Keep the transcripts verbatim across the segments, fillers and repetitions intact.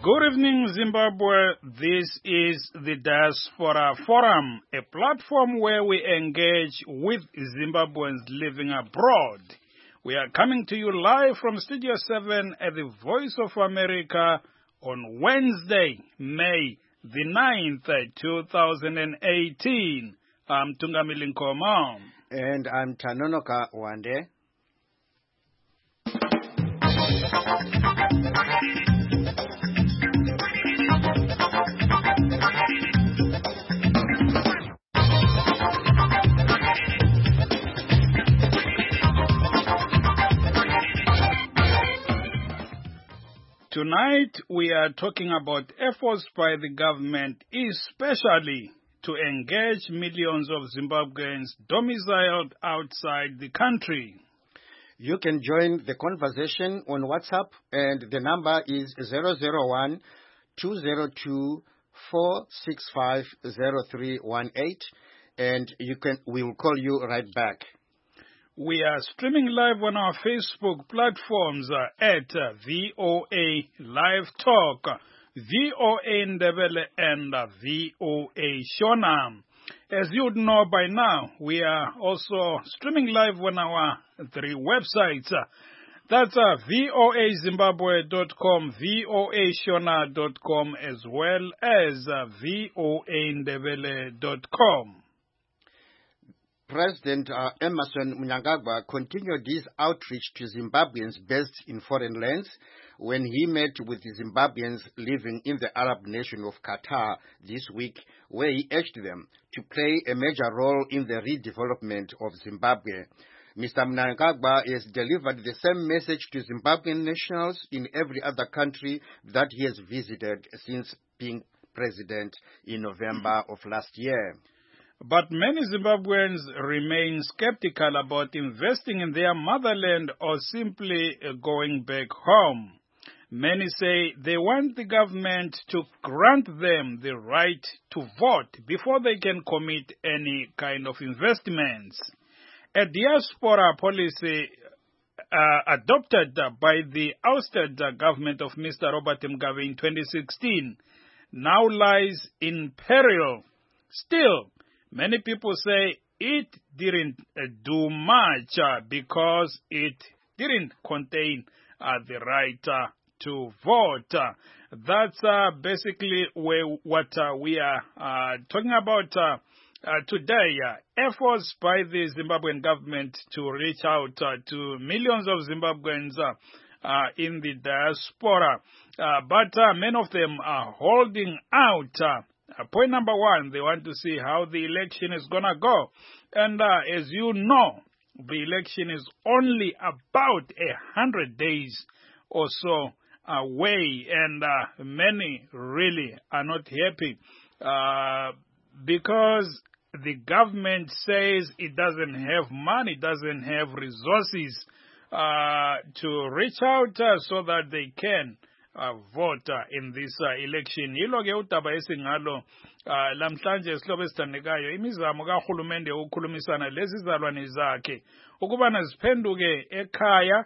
Good evening, Zimbabwe. This is the Diaspora Forum, a platform where we engage with Zimbabweans living abroad. We are coming to you live from Studio seven at the Voice of America on Wednesday, May the ninth, two thousand eighteen. I'm Tungamili Nkoma. And I'm Tanonoka Wande. Tonight, we are talking about efforts by the government, especially to engage millions of Zimbabweans domiciled outside the country. You can join the conversation on WhatsApp, and the number is zero zero one, two zero two, four six five, zero three one eight, and you can we will call you right back. We are streaming live on our Facebook platforms uh, at uh, V O A Live Talk, V O A Ndebele, and uh, V O A Shona. As you would know by now, we are also streaming live on our three websites. Uh, that's uh, V O A Zimbabwe dot com, V O A Shona dot com, as well as uh, V O A Ndebele dot com. President uh, Emmerson Mnangagwa continued his outreach to Zimbabweans based in foreign lands when he met with the Zimbabweans living in the Arab nation of Qatar this week, where he urged them to play a major role in the redevelopment of Zimbabwe. Mister Mnangagwa has delivered the same message to Zimbabwean nationals in every other country that he has visited since being president in November of last year. But many Zimbabweans remain skeptical about investing in their motherland or simply going back home. Many say they want the government to grant them the right to vote before they can commit any kind of investments. A diaspora policy uh, adopted by the ousted government of Mister Robert Mugabe in twenty sixteen now lies in peril. Still, many people say it didn't uh, do much uh, because it didn't contain uh, the right uh, to vote. Uh, that's uh, basically where, what uh, we are uh, talking about uh, uh, today. Uh, efforts by the Zimbabwean government to reach out uh, to millions of Zimbabweans uh, uh, in the diaspora. Uh, but uh, many of them are holding out. Uh, Uh, point number one, they want to see how the election is going to go. And uh, as you know, the election is only about a hundred days or so away. And uh, many really are not happy uh, because the government says it doesn't have money, doesn't have resources uh, to reach out uh, so that they can Uh, vote uh, in this uh, election. Yilo ke udaba esingalo uh, lamhlanje isihlobo esithandekayo imizamo kahulumende ukukhulumisana lezi zalwane zakhe ukubana ziphenduke ekhaya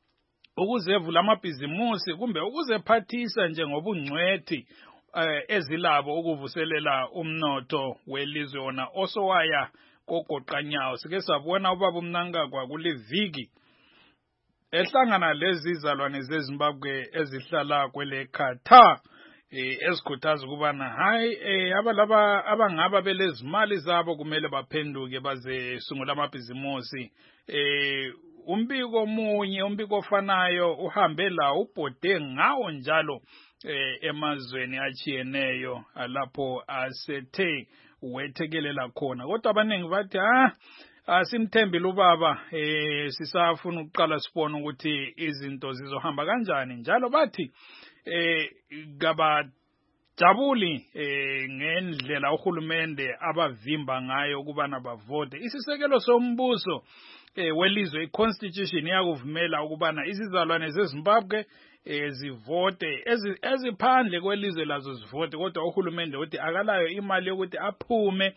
ukuze evula amabhizimusi kumbe ukuzephathisa njengobungcwethi uh, ezilabo ukuvuselela umnotho welizwe ona osowaya kogoqanyawo. Sike sabona ubaba uMnangagwa kule viki ehlangana lezi zalwane zeZimbabwe ezihlala kwele Qatar eh esikhuthaza kubana hayi eh abalaba abangaba belezimali zabo kumele baphenduke baze sungula amabhizimusi. Eh umbiko omunye umbiko ofanayo uhambe la ubhode ngawo njalo eh emazweni achiyeneyo lapho asethe wethekelela khona. Kodwa abaningi bathi ah asimthembile ubaba eh sisafuna ukuqala sibone ukuthi izinto zizohamba kanjani. Njalo bathi eh gaba jabuli eh ngendlela uhulumende abavimba ngayo ukubana bavote. Isisekelo sombuso eh welizwe iconstitution yakuvumela ukubana izizalwane zeZimbabwe eh zivote eziphandle kwelizwe lazo zivote, kodwa uhulumende uthi akalayo imali yokuthi aphume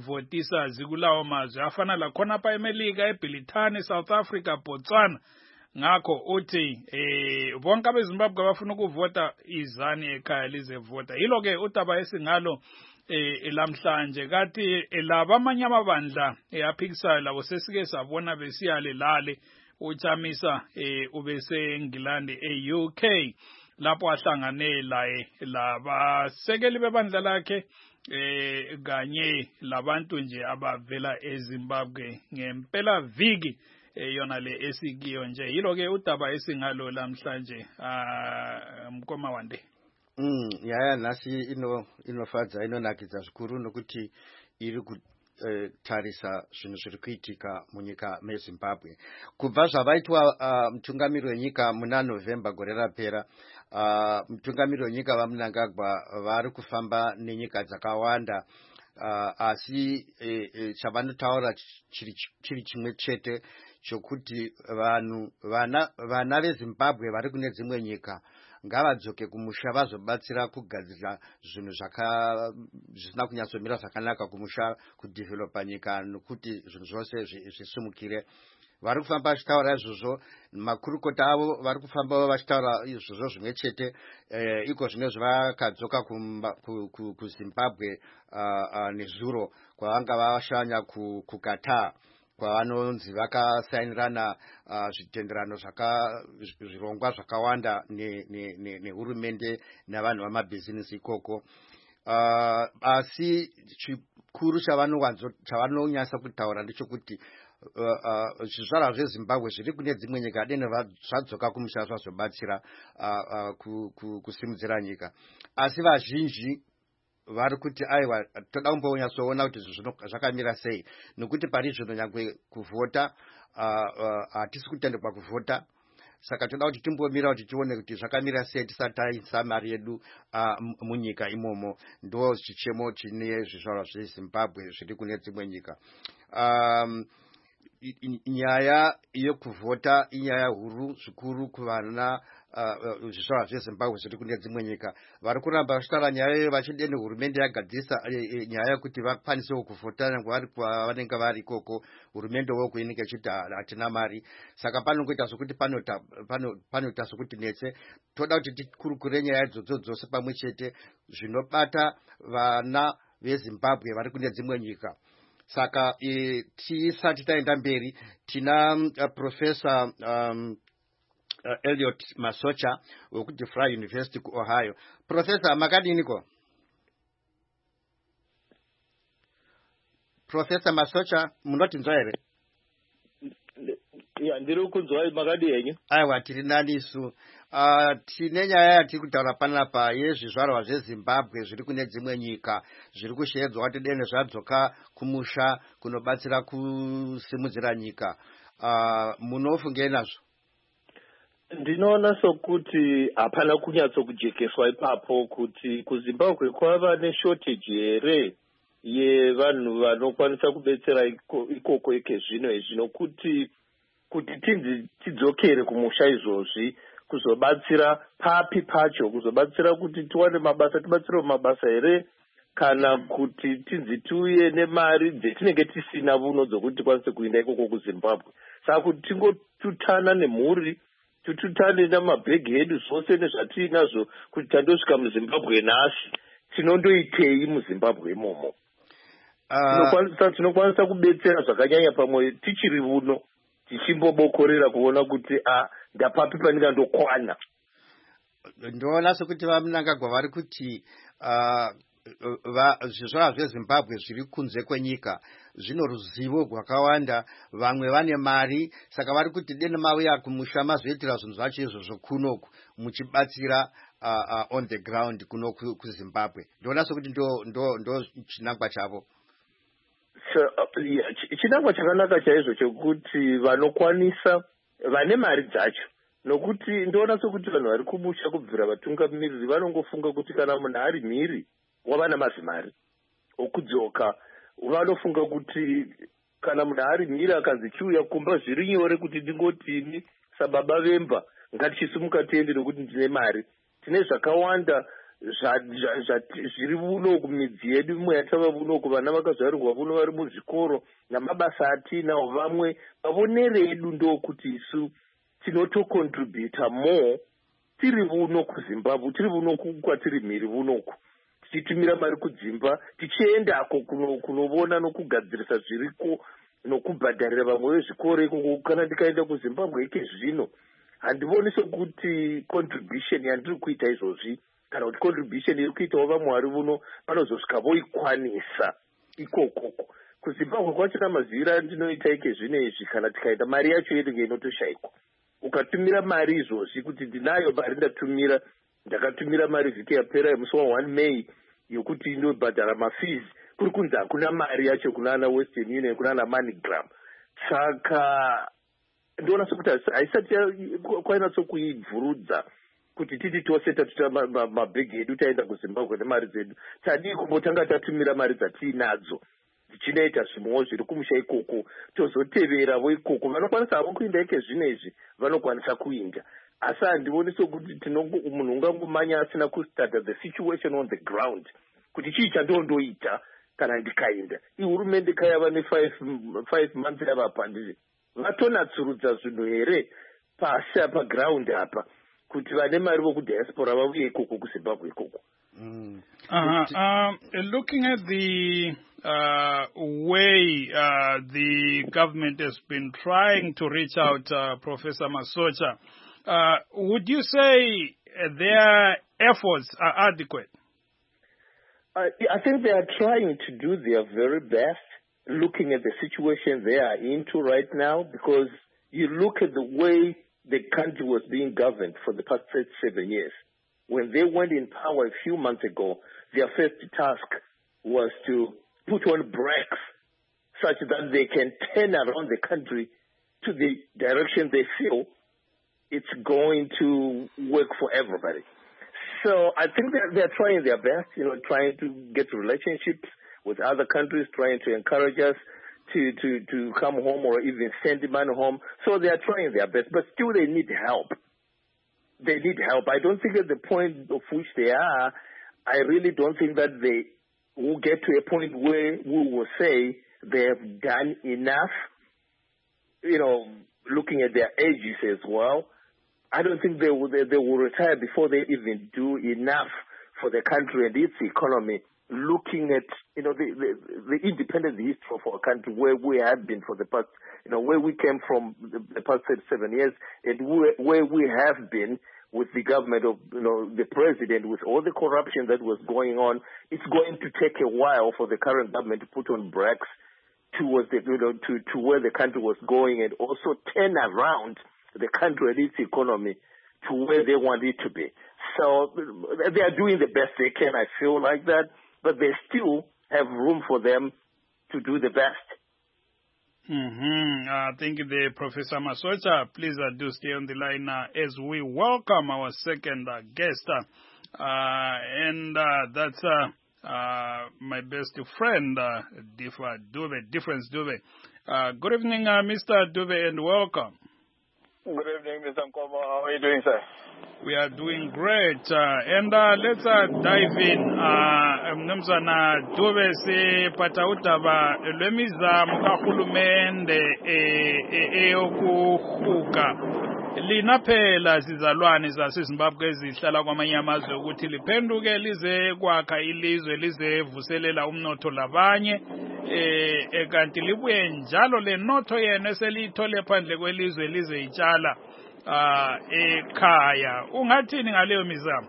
ayezivotisa zikulawo mazwe afana la khona pa eMelika, eBrithani, South Africa, Botswana ngakho uthi eh bonke abeZimbabwe abafuna ukuvota izani ekhaya lize vota yilo ke udaba esingalo eh lamhlanje kathi laba amanye amabandla eyaphikisayo labo sesike sabona besiyale lale uchamisa eh ubese eNgilandi e-U K lapho ahlangane laye labasekeli bebandla lakhe eh kanye labantu nje abavela eZimbabwe ngempela viki yona le esikiyo nje yilo ke udaba esingalo lamhlanje ah mkoma wande. Mm yaya nasi ino inofadza inonakidza zvikuru nokuti iri kutarisa zvinhu zviri kuitika munyika meZimbabwe kubva zvavaitwa mutungamiri wenyika muna November gore rapera. Mutungamiri wenyika vaMnangagwa vari kufamba nenyika dzakawanda asi chavanotaura chiri chimwe chete chokuti vanhu vana vana veZimbabwe vari kune dzimwe nyika ngavadzoke kumusha vazobatsira kugadzira zvinhu zvaka zvisina kunyatsomira zvakanaka kumusha kudevelopa nyika nokuti zvinhu zvose zvisimukire. Vari kufamba vachitaura izvozvo makurukota avo vari kufamba vachitaura izvozvo zvimwe chete iko zvine zvakadzoka kuZimbabwe nezuro kwavanga vashanya kuKatar kwavanonzi vakasainirana zvitenderano zvirongwa zvakawanda nehurumende navanhu vamabhizinesi ikoko. Asi chikuru chavanonyasa kutaura ndechekuti zvizvarwa zveZimbabwe zviri kune dzimwe nyika dene zvadzoka kumusha zvazobatsira kusimudzira nyika asi vazhinji vari kuti aiwa toda kumbonyatsoona kuti zvakamira sei nokuti pari zvino nyangwe kuvhota hatisi kutendekwa kuvhota saka toda kuti timbomira kuti tione kuti zvakamira sei tisati taisa mari yedu munyika imomo. Ndo chichemo chine zvizvarwa zveZimbabwe zviri kune dzimwe nyika. Nyaya yekuvhota inyaya huru zvikuru kuvana zvizvarwa zveZimbabwe zviri kune dzimwe nyika vari kuramba vachitaura nyaya iyoyo vachide nehurumende yagadzisa nyaya yekuti vakwanisewo kuvhota nyange vari kwavanenge vari ikoko. Hurumende woko inenge ichiti hatina mari saka panongoita sokuti panoita sokuti netse toda kuti tikurukure nyaya idzodzo dzose pamwe chete zvinobata vana veZimbabwe vari kune dzimwe nyika. Saka tisati taenda mberi tina Professor um, Uh, Elliot Masocha wekuti Fry University kuOhio. Professor makadiniko? Professor Masocha munotinzwa here? Ya ndiri kunzwa makadi yenyu. Aiwa tiri nani isu. Uh, tine nyaya yatiri kutaura panapa yezvizvarwa zveZimbabwe zviri kune dzimwe nyika zviri kushedzwa kuti dene zvadzoka kumusha kunobatsira kusimudzira nyika. Uh, munofungei nazvo? Ndinoona sokuti hapana kunyatso kujekeswa ipapo kuti kuZimbabwe kwava neshortage here yevanhu vanokwanisa kubetsera ikoko ike zvino izvi kuti kuti tinzi tidzokere kumusha izvozvi kuzobatsira papi pacho kuzobatsira kuti tiwane mabasa tibatsire mabasa here kana kuti tinzi tiuye nemari dzetinenge tisina vuno dzokuti tikwanise kuenda ikoko kuZimbabwe. Saka kuti tingotutana nemhuri tututane namabhegi edu zvose nezvatinazvo kuti tandosvika muZimbabwe nhasi tinondoitei muZimbabwe imomo. Tinokwanisa kubetsera zvakanyanya pamwe tichiri uno tichimbobokorera kuona kuti a ndapapi pandingandokwana. Ndoona sokuti vaMnangagwa vari kuti zvizvarwa zveZimbabwe zviri kunze kwenyika zvino ruzivo rwakawanda vamwe vane mari saka vari kuti dene mauya kumusha mazoitira zvinhu zvacho izvozvo kunoku muchibatsira on the ground kuno kuZimbabwe. Ndoona sokuti ndo chinangwa chavo. Chinangwa chakanaka chaizvo chokuti vanokwanisa vane mari dzacho nokuti ndoona sokuti vanhu vari kumusha kubvira vatungamiriri vanongofunga kuti kana munhu ari mhiri wava namazimari okudzoka vanofunga kuti kana munhu ari mhiri akanzi chiuya kumba zviri nyore kuti ndingotini sababa vemba ngatichisumuka tiende nokuti ndine mari. Tine zvakawanda zviri vuno kumidzi yedu imwe yatava vuno kuvana vakazvarirwa vuno vari muzvikoro namabasa atinawo vamwe pavonere edu ndokuti isu tinotocontributa more tiri vuno kuzimbabwe tiri vuno kwatiri mhiri vunoku tichitumira mari kudzimba tichiendako kunovona nokugadzirisa zviriko nokubhadharira vamwe vezvikoro ikoko kana ndikaenda kuzimbabwe ike zvino handivoni sokuti contribution yandiri kuita izvozvi kana kuti contribution iri kuitawo vamwe vari vuno vanozosvika voikwanisa ikokoko kuzimbabwe kwachina mazivira ndinoita ike zvino izvi kana tikaita mari yacho yedu inotoshayikwa ukatumira mari izvozvi kuti ndinayo mari ndatumira ndakatumira mari vhiki yapera yemusi wa one May yokuti indobhadhara mafees kuri kunzi hakuna mari yacho kuna ana Western Union kuna ana MoneyGram saka ndoona sokuti haisati kwainatsokuibvurudza kuti titi tose tatuta mabhegi edu taenda kuzimbabwe nemari dzedu tadii kumbotanga tatumira mari dzatiinadzo tichinoita zvimwewo zviri kumusha ikoko tozotevera ikoko vanokwanisa havo kuinda ike zvino izvi vanokwanisa kuinda asi handivoni sokuti munhu ungangomanya asina kustata the situation on the ground kuti chii chandondoita kana ndikaenda ihurumende kayava ne-five months yava pandiri vatonatsurudza zvinhu here pasi apa ground apa kuti vane mari vokudhiaspora vavuye ikoko kuzimbabwe ikoko. Mm. Uh-huh. Um, looking at the uh, way uh, the government has been trying to reach out, uh, Professor Masocha, uh, would you say their efforts are adequate? Uh, I think they are trying to do their very best, looking at the situation they are into right now, because you look at the way the country was being governed for the past seven years. When they went in power a few months ago, their first task was to put on brakes such that they can turn around the country to the direction they feel it's going to work for everybody. So I think they're, they're trying their best, you know, trying to get relationships with other countries, trying to encourage us to, to, to come home or even send money home. So they are trying their best, but still they need help. They need help. I don't think at the point of which they are, I really don't think that they will get to a point where we will say they have done enough, you know, looking at their ages as well. I don't think they will, they, they will retire before they even do enough for the country and its economy, looking at, you know, the, the, the independent history of our country, where we have been for the past, you know, where we came from the, the past thirty-seven years, and where, where we have been with the government of, you know, the president, with all the corruption that was going on. It's going to take a while for the current government to put on brakes towards the, you know, to, to where the country was going, and also turn around the country and its economy to where they want it to be. So they are doing the best they can, I feel like that, but they still have room for them to do the best. Mm-hmm. Uh, thank you, the Professor Masocha. Please uh, do stay on the line uh, as we welcome our second uh, guest. Uh, and uh, that's uh, uh, my best friend, uh, Difa Dube, Difference Dube. Uh, good evening, uh, Mister Dube, and welcome. Good evening, Mister Nkomo. How are you doing, sir? We are doing great. Uh, and uh, let's uh, dive in. Mnumzana Dube se patautaba lwemizamo kahulumende eyokuhuka linaphela sizalwane zaseZimbabwe ezihlala kwamanye amazwe ukuthi liphenduke lize kwakha ilizwe lize vuselela umnotho labanye eh kanti libuye njalo lenotho yena eselithole phandle kwelizwe lize itshala ah ekhaya. Ungathini ngaleyo mizamo?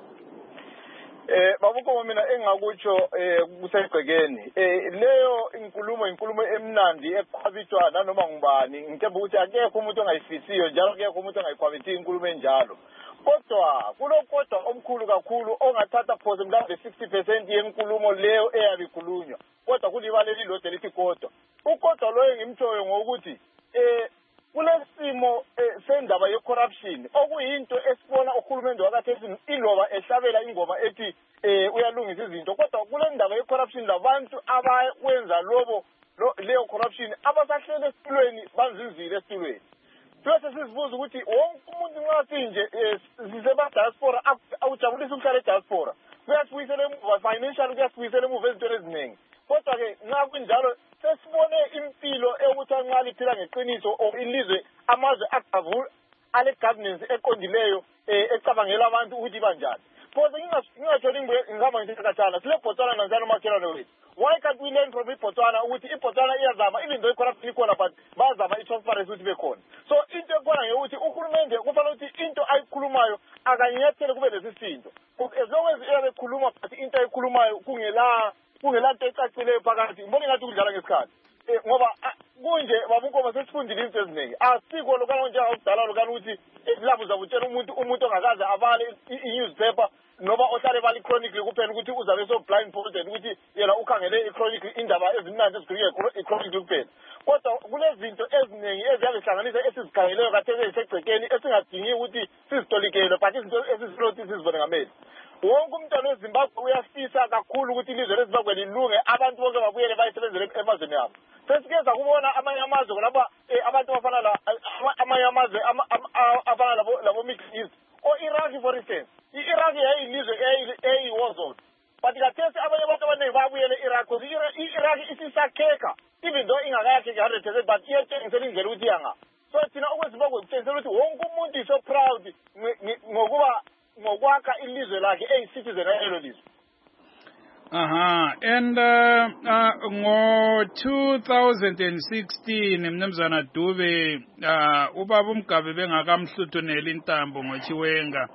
Eh babuko mina engakutsho eh kusegcekeni eh leyo inkulumo inkulumo emnandi eqhwabithwana noma ngubani ngithemba ukuthi akekho umuntu ongayifisiyo njalo akekho umuntu ongayikhwabithi inkulumo enjalo, kodwa kulokodwa omkhulu kakhulu ongathatha phoze mhlawumbe sixty percent yenkulumo leyo eyabikhulunywa, kodwa kulibale lilodwa lithi kodwa ukodwa loyo ngimthoyo ngokuthi eh kulesimo sendaba ye-corruption okuyinto esibona uhulumende wakathesi iloba ehlabela ingoma ethi eh uyalungisa izinto, kodwa kule ndaba ye-corruption labantu abakwenza lobo leyo corruption abasahlele esitulweni banzinzile esitulweni. Bese sizibuza ukuthi wonke umuntu nxa sinje siseba diaspora awujabulisa ukuhlala e-diaspora kuyasibuyisela emuva financial, kuyasibuyisela emuva ezintweni eziningi, kodwa ke nxa kunjalo sesibone impilo ekuthi nxa liphila ngeqiniso ilizwe amazwe governance eqondileyo ecabangela abantu ukuthi banjani. Because ngingatholi ngihamba ngithi kathana sile Botswana nanjalo makhelwane wethu. Why can't we learn from iBotswana ukuthi iBotswana iyazama even though icorruption ikhona but bazama i-transparency ukuthi bekhona. So into ekhona ngekuthi uhulumende kufanele ukuthi into ayikhulumayo akanyathele kube lesisindo. As long as iyabe khuluma but into ayikhulumayo kungela kungela nto ecacileyo phakathi ngibona ngathi kudlala ngesikhathi. Ngoba kunje babukoma sesifundile izinto eziningi asikho lokho nje akudala lokho ukuthi izilabo zabutshela umuntu umuntu ongakaze abale i-newspaper noma ohlale bali chronicle kuphela ukuthi uzabe so blindfolded ukuthi yena ukhangele i-chronicle indaba ezimnandi ezikhulunywa i-chronicle kuphela. Kodwa kunezinto eziningi eziyabehlanganisa esizikhangeleyo katheke esegcekeni esingadingi ukuthi sizitolikele but izinto esiziloti sizibone ngamehlo. Wonke umntwana weZimbabwe uyafisa kakhulu ukuthi ilizwe leZimbabwe lilunge abantu bonke babuyele bayisebenzele emazweni abo. Sesikeza kubona amanye amazwe lapha abantu bafana la amanye amazwe afana labo labo Middle East o Iraq for instance. I-Iraq yayilizwe eyi-war zone. But kathesi abanye abantu abaningi babuyele Iraq because i-Iraq isisakheka even though ingakayakheki one hundred percent but iyatshengisela indlela ukuthi yanga. So thina okweZimbabwe kutshengisela ukuthi wonke umuntu is so proud ngokuba ngokwakha ilizwe lakhe eyi-citizen elo lizwe. Aha, and uh, uh, ngo two thousand sixteen mnumzana Dube uh, ubaba uMgabe bengakamhluthunela intambo ngoChiwenga.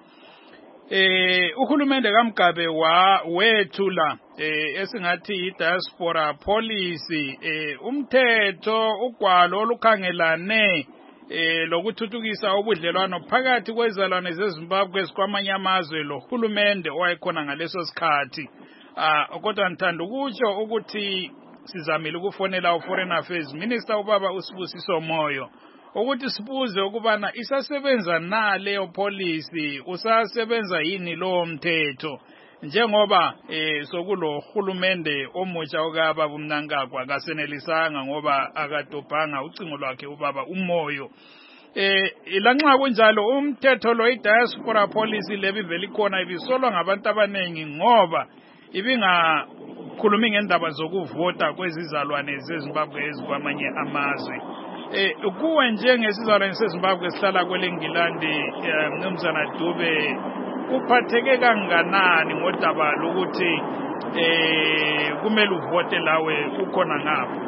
Eh uhulumende kaMgabe wa wethula eh esingathi i-diaspora policy eh umthetho ugwalo olukhangelane eh lokuthuthukisa ubudlelwano phakathi kwezalwane zeZimbabwe kwamanye amazwe lo hulumende owayekhona ngaleso sikhathi. Ah kodwa ngithanda ukutsho ukuthi sizamile ukufonela uForeign Affairs Minister ubaba uSibusiso Moyo ukuthi sibuze ukubana isasebenza na leyo policy usasebenza yini lo mthetho njengoba eh sokulo hulumende omutsha okaba uMnangagwa kasenelisanga ngoba akadobhanga ucingo lwakhe ubaba uMoyo. Eh ilanxa kunjalo umthetho lo i-diaspora policy lebivele ikhona ibisolwa ngabantu abaningi ngoba ibinga khulumi ngendaba zokuvota kwezizalwane zeZimbabwe ezikwamanye amazwe. Eh kuwe njengesizalwane seZimbabwe sihlala kwelengilandi mnumzana Dube uphatheke kanganani ngodaba lokuthi eh kumele uvote lawe ukhona ngapha?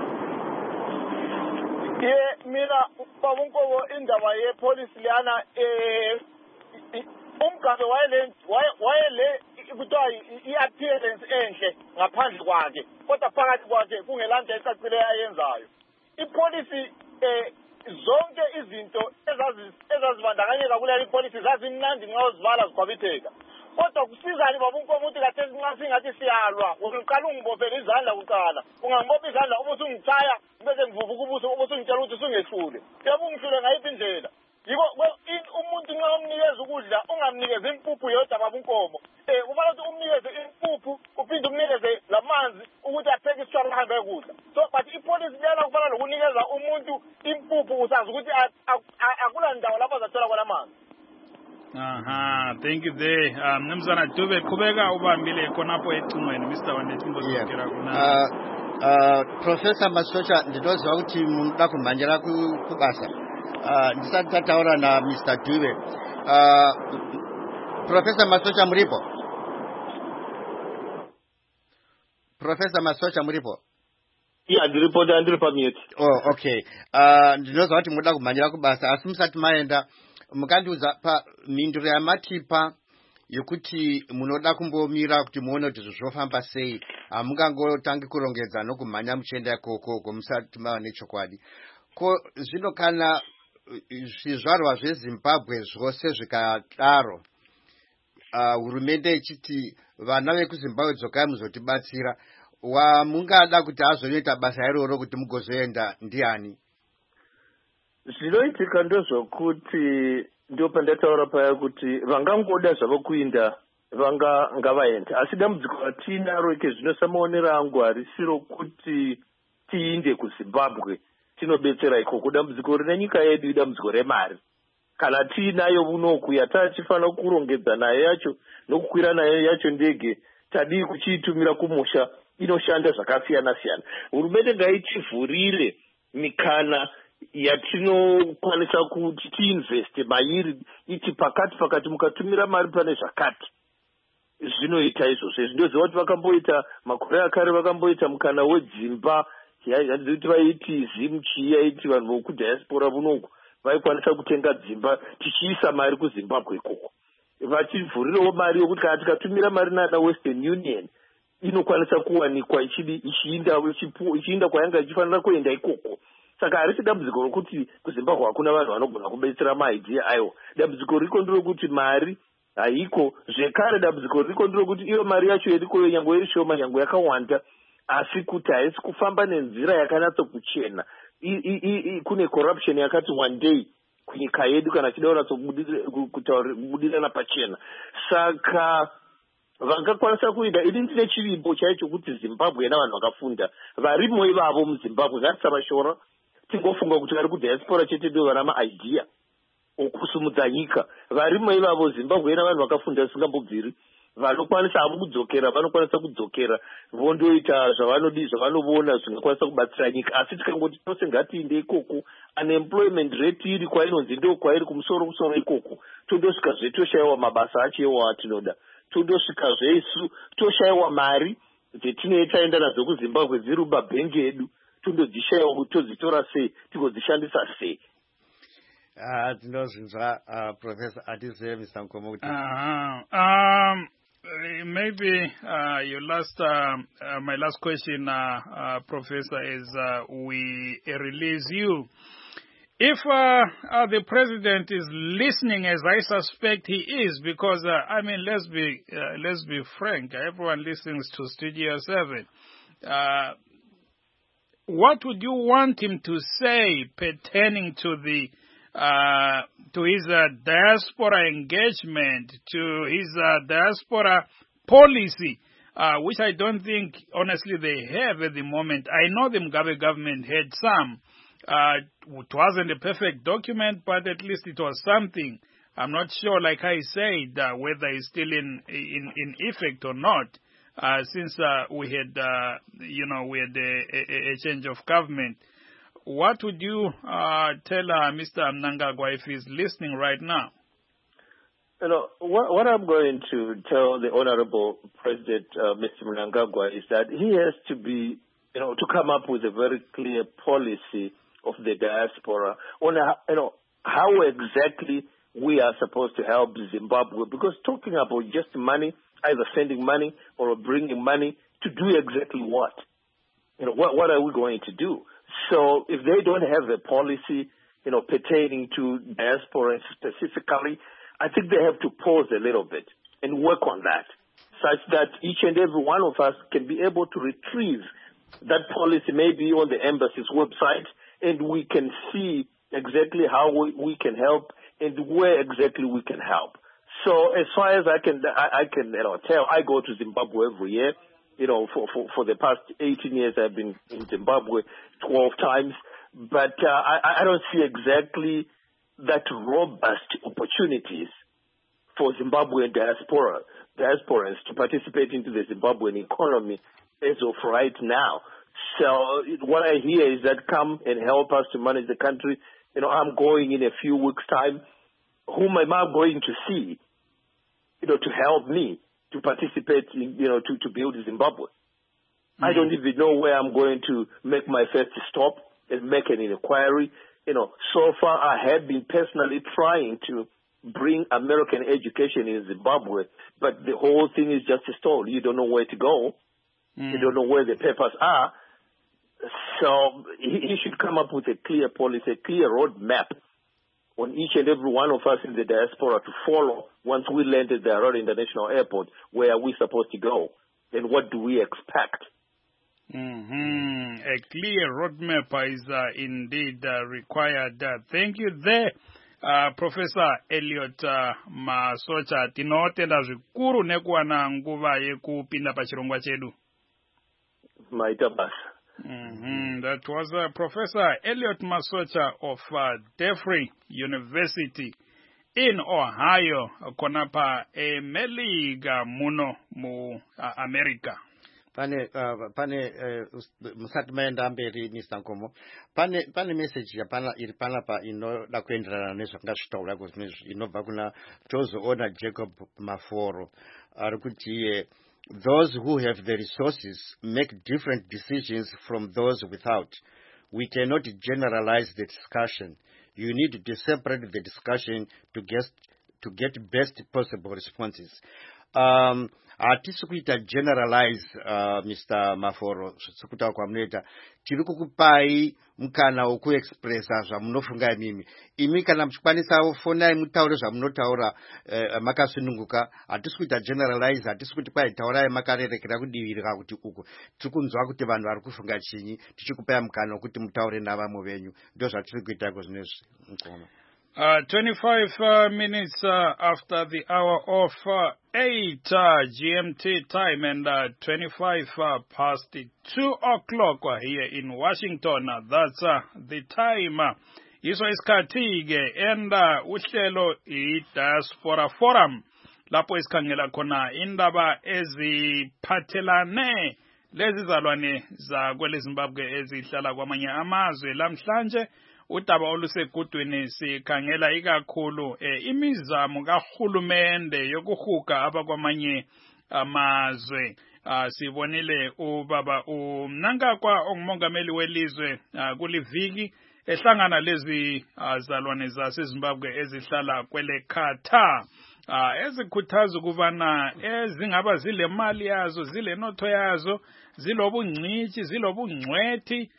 Ye mina babunkobo indaba ye policy lana eh uMgabe wayele wayele kuthiwa i-appearance enhle ngaphandle kwakhe kodwa phakathi kwakhe kungelanto ecacileyo ayenzayo. Ipolicy eh zonke izinto ezazibandakanyeka kuleli policy zazimnandi nxa uzibala zikhwabitheka. Kodwa kusizani babunkomo ukuthi kathesi nxa singathi siyalwa uqala ungibophe izandla kuqala ungangibopha izandla ubuthi ungithaya bese ngivuvuka ubuso ubuthi ungitshela ukuthi usungehlule. Uyabungihlule ngayiphi indlela? Yiko umuntu nxa umnikeza ukudla ungamnikeza impuphu yodwa babunkomo. Eh kufanele ukuthi umnikeze impuphu uphinde umnikeze lamanzi ukuthi apheke isitshwala ahambe ekudla. So but ipolicy lena kufanele ukunikeza umuntu impuphu usazi ukuthi akula ndawo lapho azathola khona amanzi. Aha, thank you there. Um Mnumzana Dube qhubeka ubambile khonapho ecingweni Mister Wandetimbo sokera kuna. Uh uh Professor Masocha ndinoziva ukuthi munoda kumhanjira kubasa. Uh ndisati tataura na Mister Dube. Uh Professor Masocha muripo? Professor Masocha muripo? Yeah, ndiripo ndiri pamute. Oh, okay. Uh ndinoziva kuti munoda kumhanjira kubasa asi musati maenda mukandiudza pa minduro yamatipa yekuti munoda kumbomira kuti muone kuti zvofamba sei hamungangotangi kurongedza nokumhanya muchienda ikoko gomusati mava nechokwadi. Ko zvino kana zvizvarwa zveZimbabwe zvose zvikadaro hurumende uh, ichiti vana vekuZimbabwe dzokai muzotibatsira wamungada kuti azoita basa iroro kuti mugozoenda ndiani? Zvinoitika ndozvokuti ndio pandataura paya kuti vangangoda zvavo kuinda vanga ngavaenda asi dambudziko ratinaro ike zvino samaonero angu harisiro kuti tiinde kuZimbabwe tinobetsera ikoko. Dambudziko rine nyika yedu idambudziko remari. Kana tiinayo unoku yatachifanira kurongedza nayo yacho nokukwira nayo yacho ndege tadii kuchiitumira kumusha inoshanda zvakasiyana siyana. Hurumende ngaichivhurire mikana yatinokwanisa kuti tiinveste mairi iti pakati pakati mukatumira mari pane zvakati zvinoita izvozvo. Zvinoziva kuti vakamboita makore akare vakamboita mukana wedzimba handizi kuti vaiti zimuchii yaiti vanhu vokudhayasipora vunoku vaikwanisa kutenga dzimba tichiisa mari kuzimbabwe ikoko, vachivhurirawo mari yokuti kana tikatumira mari nana Western Union inokwanisa kuwanikwa ichiinda kwayanga ichifanira kuenda ikoko. Saka harisi dambudziko rokuti kuzimbabwe hakuna vanhu vanogona kubetsera maidea ayo. Dambudziko riko nderokuti mari haiko. Zvekare dambudziko riko nderokuti iyo mari yacho irikoyo nyangwe iri shoma nyangwe yakawanda, asi kuti haisi kufamba nenzira yakanatso kuchena. Kune corruption yakati one day kunyika yedu kana chida kunatsokubudirana pachena. Saka vangakwanisa kuita ini ndine chivimbo chaicho kuti Zimbabwe navanhu vakafunda varimo ivavo muZimbabwe ngatisavashora tingofunga kuti vari kudiaspora chete ndivo vana maidea okusumudza nyika. Varimo ivavo Zimbabwe navanhu vakafunda zvisingambobviri, vanokwanisa havo kudzokera vanokwanisa kudzokera vondoita zvavanodi zvavanoona zvingakwanisa kubatsira nyika. Asi tikangoti tose ngatiinde ikoko, unemployment rate iri kwainonzi ndo kwairi kumusoro kusoro ikoko, tondosvika zvetoshayiwa mabasa achewo atinoda, tondosvika zveisu toshayiwa mari dzetinoitaenda nadzo kuZimbabwe dziri mumabhengi edu, tondodzishayiwa kuti todzitora sei tigodzishandisa sei. Ah, tinozvinzwa Professor Atize Mister Nkomo. Um maybe uh, your last uh, uh, my last question, uh, uh, Professor, is uh, we release you. If uh, uh, the president is listening, as I suspect he is, because uh, I mean, let's be uh, let's be frank. Everyone listens to Studio Seven. Uh, what would you want him to say pertaining to the uh, to his uh, diaspora engagement, to his uh, diaspora policy, uh, which I don't think, honestly, they have at the moment? I know the Mugabe government had some. Uh, it wasn't a perfect document, but at least it was something. I'm not sure, like I said, uh, whether it's still in, in, in effect or not, uh, since uh, we had, uh, you know, we had a, a, a change of government. What would you uh, tell uh, Mister Mnangagwa if he's listening right now? You know, what, what I'm going to tell the Honorable President, uh, Mister Mnangagwa, is that he has to be, you know, to come up with a very clear policy of the diaspora on, you know, how exactly we are supposed to help Zimbabwe. Because talking about just money, either sending money or bringing money, to do exactly what? You know, what, what are we going to do? So if they don't have a policy, you know, pertaining to diaspora specifically, I think they have to pause a little bit and work on that, such that each and every one of us can be able to retrieve that policy maybe on the embassy's website, and we can see exactly how we, we can help and where exactly we can help. So as far as I can, I, I can you know, tell, I go to Zimbabwe every year. You know, for, for, for the past eighteen years, I've been in Zimbabwe twelve times. But uh, I, I don't see exactly that robust opportunities for Zimbabwean diaspora, diasporans to participate into the Zimbabwean economy as of right now. So what I hear is that come and help us to manage the country. You know, I'm going in a few weeks' time. Whom am I going to see, you know, to help me to participate in, you know, to, to build Zimbabwe? Mm-hmm. I don't even know where I'm going to make my first stop and make an inquiry. You know, so far I have been personally trying to bring American education in Zimbabwe, but the whole thing is just a stall. You don't know where to go. Mm. You don't know where the papers are. So he, he should come up with a clear policy, a clear roadmap on each and every one of us in the diaspora to follow once we land at the Harare International Airport. Where are we supposed to go? And what do we expect? Mm-hmm. A clear roadmap is uh, indeed uh, required. Uh, thank you there, uh, Professor Elliot uh, Masocha. Tinotenda zvikuru nekuwana nguva yekupinda pachirongwa chedu. Maita basa. Mm-hmm. That was uh, Professor Elliot Masocha of uh, Defree University in Ohio, konapa eMeliga muno mu uh, America. pane uh, pane musati maenda mberi Mister Nkomo pane pane message yapana iri pana pa inoda kuenderana nezvakangazvitaura kuzvinezvi inobva kuna tozoona Jacob Maforo ari kuti those who have the resources make different decisions from those without. We cannot generalize the discussion. You need to separate the discussion to get to get best possible responses. Um, hatisi kuita generalize uh, Mister Maforo sikuta kwa mneta tiri kukupai mukana wokuexpressa zvamunofunga mimi imi kana mchikwanisa fonai mutaure zvamunotaura uh, makasununguka hatisi kuita generalize hatisi kuti kwai taurai makarerekera kudivirira kuti uku tikunzwa kuti vanhu vari kufunga chinyi tichikupai mukana wokuti mutaure navamwe venyu ndo zvatiri kuita kozvinezvi Nkoma. Uh, twenty-five uh, minutes uh, after the hour of uh, eight uh, G M T time and uh, twenty-five uh, past two o'clock uh, here in Washington. Uh, that's uh, the time. Uh, Iso isikhathi-ke and uh, uhlelo i-Diaspora Forum. Lapho isikhangela khona indaba eziphathelane lezi zalwane zakwele Zimbabwe ezihlala kwamanye amazwe lamhlanje. Udaba olusegudwini sikhangela ikakhulu eh, imizamo kahulumende yokuhuga abakwamanye amazwe. Uh, sibonile ubaba uMnangagwa ongumongameli welizwe uh, kuliviki ehlangana lezi uh, zalwane zaseZimbabwe ezihlala kwele Qatar. Uh, ezikhuthaza ukubana ezingaba zile mali yazo zile notho yazo zilobungcithi zilobungcwethi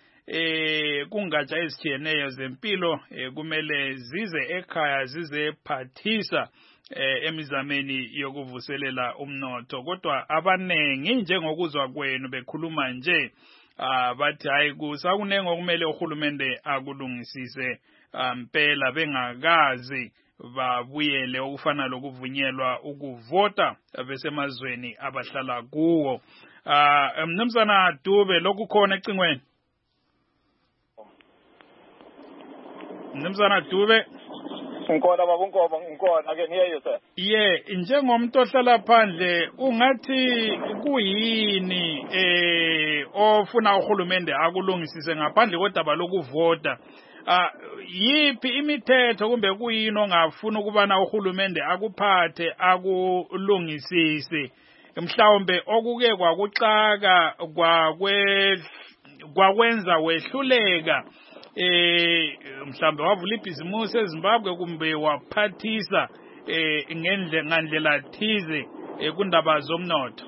eh kungatsha ezitshiyeneyo zempilo eh, kumele zize ekhaya zize phathisa eh, emizameni yokuvuselela umnotho kodwa abanengi njengokuzwa kwenu bekhuluma nje ah bathi hayi kusakunenge okumele uhulumende akulungisise impela bengakazi babuyele okufana lokuvunyelwa ukuvota besemazweni abahlala kuwo. Ah Mnumzana Dube lokukhona ecingweni. Mnumzana Dube. Ngikona baba Nkomo ngikona ake niye you sir. Yeah, njengomuntu ohlala phandle ungathi kuyini eh ofuna uhulumende akulungisise ngaphandle kodaba lokuvota. Ah yipi imithetho kumbe kuyini ongafuna ukubana uhulumende akuphathe akulungisise mhlawumbe okuke kwakuxaka kwakwe kwakwenza wehluleka eh mhlambe wavula ibhizimusi eZimbabwe kumbe waphathisa eh ngendle ngandlela thize kundaba zomnotho.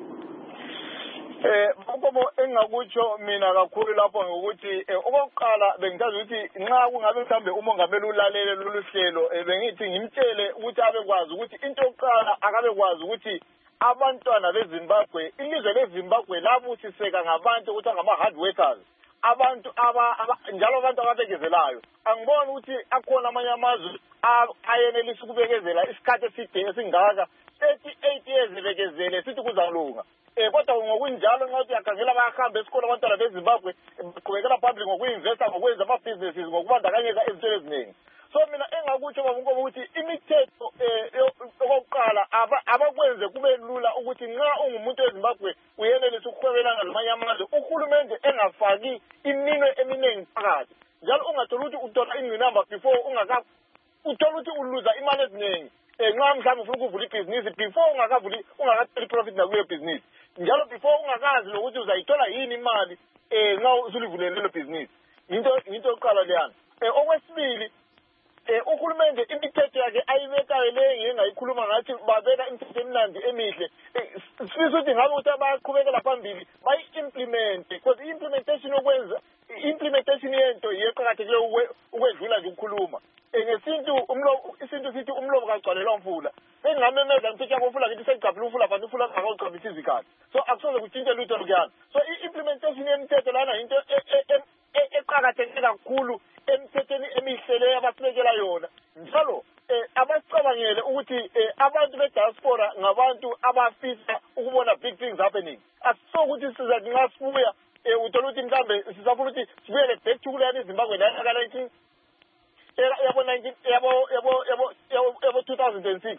Eh Nkomo engakutsho mina kakhulu lapho ngokuthi okokuqala bengithaza ukuthi nxa kungabe mhlambe umongameli ulalele lolu hlelo bengithi ngimtshele ukuthi abekwazi ukuthi into yokuqala akabe kwazi ukuthi abantwana beZimbabwe ilizwe leZimbabwe labusiseka ngabantu ukuthi ngama hard workers abantu aba njalo abantu ababekezelayo angibona ukuthi akhona amanye amazwe ayenelisa ukubekezela isikhathi eside esingaka thirty-eight years bekezele sithi kuzalunga eh kodwa ngokunjalo nxa uyakhangela bayahamba esikole abantwana beZimbabwe baqhubekela phambili ngokuinvesta ngokwenza ama businesses ngokubandakanyeka ezintweni eziningi. So mina engakutsho baba Nkomo ukuthi imithetho okokuqala abakwenze kube lula ukuthi nxa ungumuntu weZimbabwe uyenelisa ukuhwebelana namanye amazwe uhulumende engafaki iminwe eminingi phakathi njalo ungathola ukuthi uthola ingqinamba before ungaka uthola ukuthi uluza imali eziningi nxa mhlawumbe ufuna ukuvula ibhizinisi before ungakavuli ungakatholi profit nakuyo business njalo before ungakazi lokuthi uzayithola yini imali eh nxa usulivulele lelo business into into yokuqala leyana. Eh okwesibili eh uhulumende imithetho yakhe ayibekayo le ngengayikhuluma ngathi babeka imithetho emnandi emihle sifisa ukuthi ngabe ukuthi abaqhubekela phambili bayi implement because implementation okwenza implementation yento yeqhakathekile ukwedlula nje ukukhuluma ngesintu umlomo isintu sithi umlomo kagcwalelwa umfula bengamemeza ngithi yakufula ngithi seyicaphula umfula but umfula akawucabisi izikhathi so akusoze kutshintshe lutho lokuyana. So implementation yemithetho lana into eqhakathekile kakhulu emithethweni emihle abasibekela yona njalo abasicabangele ukuthi abantu bediaspora ngabantu abafisa ukubona big things happening asisokuthi sizathi nxa sibuya uthola ukuthi mhlambe sisafuna ukuthi sibuyele back to kuleyani eZimbabwe ka nineteen yabo nineteen yabo yabo yabo yabo two thousand six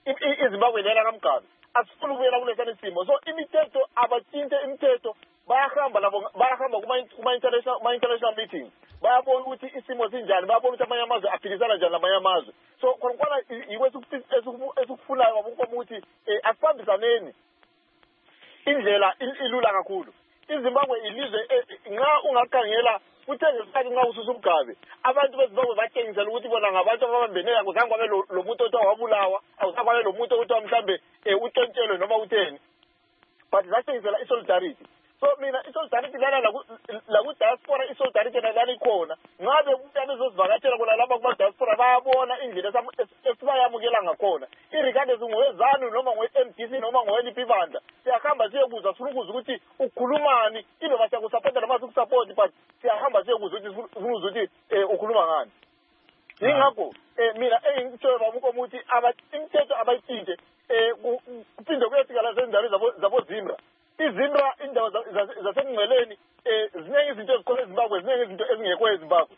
izimbabwe lena kamgabi asifuni ukubuyela kulesani simo so imithetho abatshintshe imithetho bayahamba labo bayahamba kuma-international kuma-international meetings bayabona ukuthi isimo sinjani bayabona ukuthi amanye amazwe aphikisana njani namanye amazwe so khona yiwo esikufunayo wabunkomo ukuthi asibambisaneni indlela ilula kakhulu izimbabwe ilizwe nxa ungakhangela kuthe ngesikhathi nxa ususa umgabe abantu bezimbabwe batshengisela ukuthi bona ngabantu ababambeneka kuzange kwabe lo muntu othiwa wabulawa awuzange kwabe lo muntu othiwa mhlawumbe utshontshelwe noma utheni but zatshengisela i-solidarity so mina i-solidarity lana laku-diaspora i-solidarity nalana ikhona ngabe kuya bezozivakatshela kona lapha kuma-diaspora bayabona indlela esibayamukela ngakhona irregardless ngowezanu noma ngowe-M D C noma ngowe-L P bandla siyahamba siyekuzwa sifuna ukuzwa ukuthi ukhulumani inoma siyakusapota noma sikusapoti but siyahamba siyekuzwa ukuthi sifuna ukuzwa ukuthi ukhuluma ngani yingakho mina engitshoyo babunkomo ukuthi imithetho abayitshintshe kuphinde kuyefika la zendaweni zabozimra izimra indawo zasemngceleni ziningi izinto ezikhona ezimbabwe ziningi izinto ezingekho ezimbabwe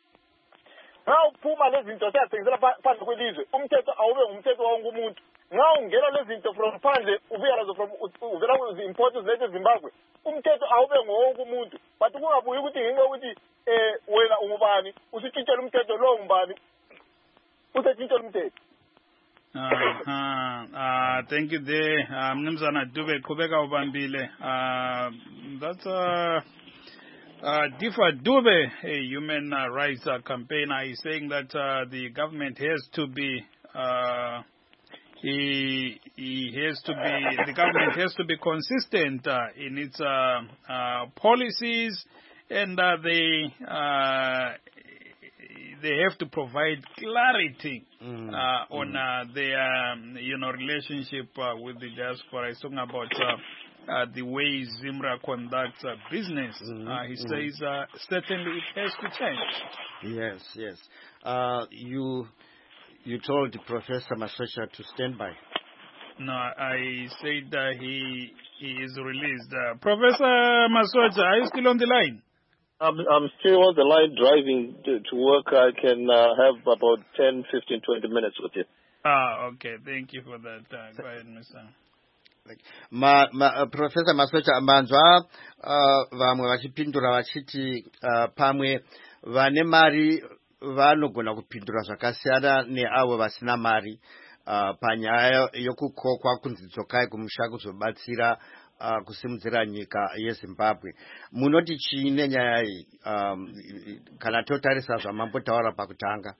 nxa uphuma lezi zinto siyathengisela phandle kwelizwe umthetho awube ngumthetho wonke umuntu nxa ungena lezi zinto from phandle ubuya lazo from uvela zi-import zilethe ezimbabwe umthetho awube ngowonke umuntu but kungabuyi ukuthi ngenxa yokuthi um wena ungubani usutshintshela umthetho lowo ngubani usetshintshela umthetho. Uh, uh, thank you there, uh, Mnumzana Dube Kubeka Ubambile. Uh, that's uh, uh, Difa Dube, a human uh, rights uh, campaigner, is saying that uh, the government has to be, uh, he, he has to be, the government has to be consistent uh, in its uh, uh, policies, and uh, they. Uh, They have to provide clarity mm, uh, on mm. uh, their, um, you know, relationship uh, with the diaspora. He's talking about uh, uh, the way Zimra conducts uh, business. Mm, uh, he mm. says uh, certainly it has to change. Yes, yes. Uh, you you told Professor Masocha to stand by. No, I said uh, he he is released. Uh, Professor Masocha, are you still on the line? I'm, I'm still on the line driving to, to work. I can uh, have about ten, fifteen, twenty minutes with you. Ah, okay. Thank you for that. Uh, go ahead, Mister Ma, ma, uh, Professor Masocha, manzwa uh, vamwe vachipindura vachiti uh, pamwe vane mari vanogona kupindura zvakasiyana neavo vasina mari uh, panyaya yokukokwa kunzi dzokai kumusha kuzobatsira Uh, kusimudzira nyika yeZimbabwe. Munoti chiine nyaya iyi um, kana totarisa zvamambotaura pakutanga?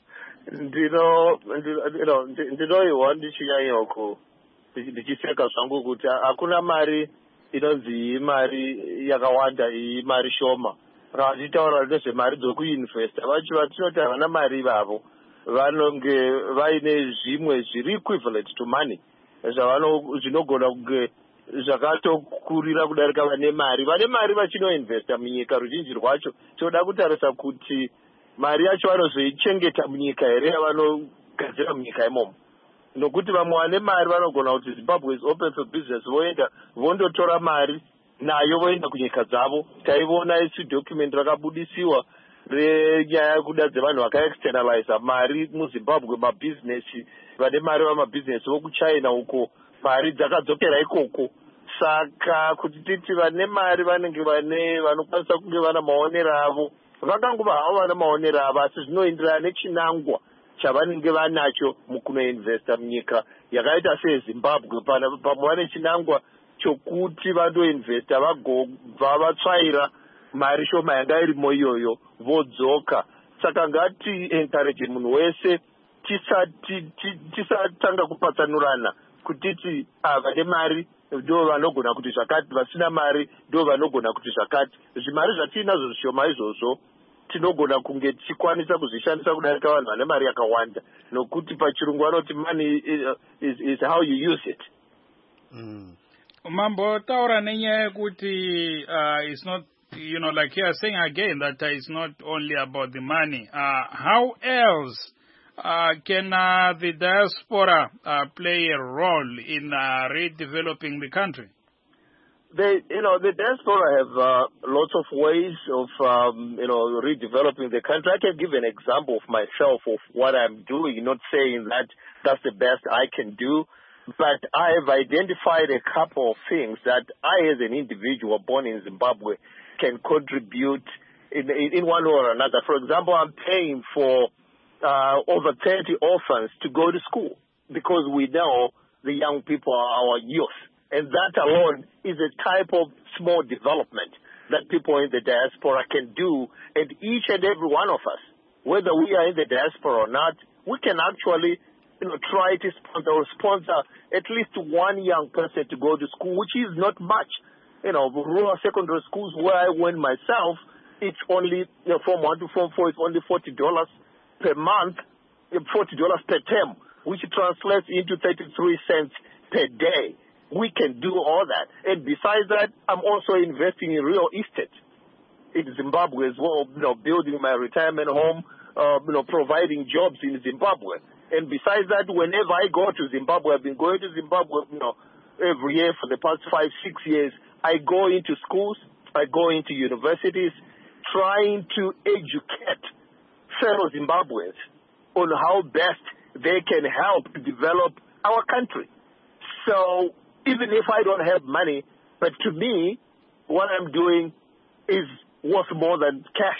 Ndino ndino ndinoiwa ndichinyanyoko ndichiseka zvangu kuti hakuna mari inonzi mari yakawanda iyi mari shoma. Rachitaura nezvemari dzekuinvesta vacho vatinoti havana mari ivavo vanonge vaine zvimwe zviri equivalent to money zvavano zvinogona kunge zvakatokurira kudarika vane mari vane mari vachinoinvesta munyika ruzhinji rwacho toda kutarisa kuti mari yacho vanozoichengeta munyika here yavanogadzira munyika imomo nokuti vamwe vane mari vanogona kuti Zimbabwe is open for business voenda vondotora mari nayo voenda kunyika dzavo. Taiona isi document rakabudisiwa renyaya yekuda dzevanhu vakaexternalize mari muZimbabwe mabhizinesi vane mari vamabhizinesi vokuchina uko mari dzakadzokera ikoko. Saka kuti titi vane mari vanenge vane vanokwanisa kunge vana maonero avo vakangova havo vana maonero avo asi zvinoenderana nechinangwa chavanenge vanacho mukunoinvesta munyika yakaita seZimbabwe pamwe vane chinangwa chokuti vandoinvesta vagobva vatsvaira mari shoma yanga irimo iyoyo vodzoka. Saka ngati encourage munhu wese tisati tisatanga kupatsanurana kutiti vane mari ndo vanogona kuti zvakati vasina mari ndo vanogona kuti zvakati. Zvimari zvatinazvo zvishoma izvozvo tinogona kunge tichikwanisa kuzvishandisa kudarika vanhu vane mari yakawanda nokuti pachirungu vanoti money is, is how you use it. Mm. Mambo taura nenyaya yekuti uh, it's not, you know, like you are saying again that uh, it's not only about the money. Uh, how else Uh, can uh, the diaspora uh, play a role in uh, redeveloping the country? They, you know, the diaspora have uh, lots of ways of, um, you know, redeveloping the country. I can give an example of myself of what I'm doing, not saying that that's the best I can do. But I have identified a couple of things that I, as an individual born in Zimbabwe, can contribute in, in, in one way or another. For example, I'm paying for uh, over thirty orphans to go to school because we know the young people are our youth. And that alone is a type of small development that people in the diaspora can do. And each and every one of us, whether we are in the diaspora or not, we can actually you know, try to sponsor or sponsor at least one young person to go to school, which is not much. You know, rural secondary schools where I went myself, it's only, you know, from one to form four, it's only forty dollars per month, forty dollars per term, which translates into thirty-three cents per day. We can do all that. And besides that, I'm also investing in real estate in Zimbabwe as well, you know, building my retirement home, uh, you know, providing jobs in Zimbabwe. And besides that, whenever I go to Zimbabwe, I've been going to Zimbabwe, you know, every year for the past five, six years. I go into schools, I go into universities, trying to educate fellow Zimbabweans on how best they can help develop our country. So even if I don't have money, but to me, what I'm doing is worth more than cash.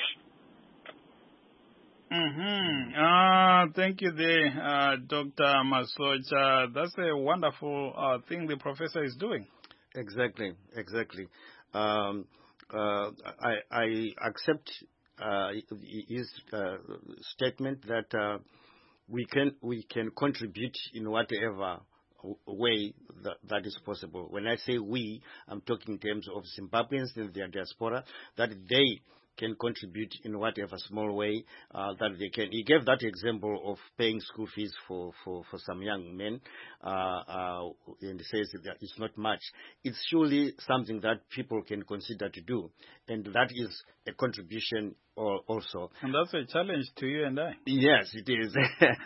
Mm-hmm. Uh, thank you there, uh, Doctor Masocha. That's a wonderful uh, thing the professor is doing. Exactly, exactly. Um, uh, I, I accept uh, his uh, statement that uh, we can we can contribute in whatever way that, that is possible. When I say we, I'm talking in terms of Zimbabweans in their diaspora, that they can contribute in whatever small way uh, that they can. He gave that example of paying school fees for, for, for some young men, uh, uh, and says that it's not much. It's surely something that people can consider to do, and that is a contribution also. And that's a challenge to you and I. Yes, it is.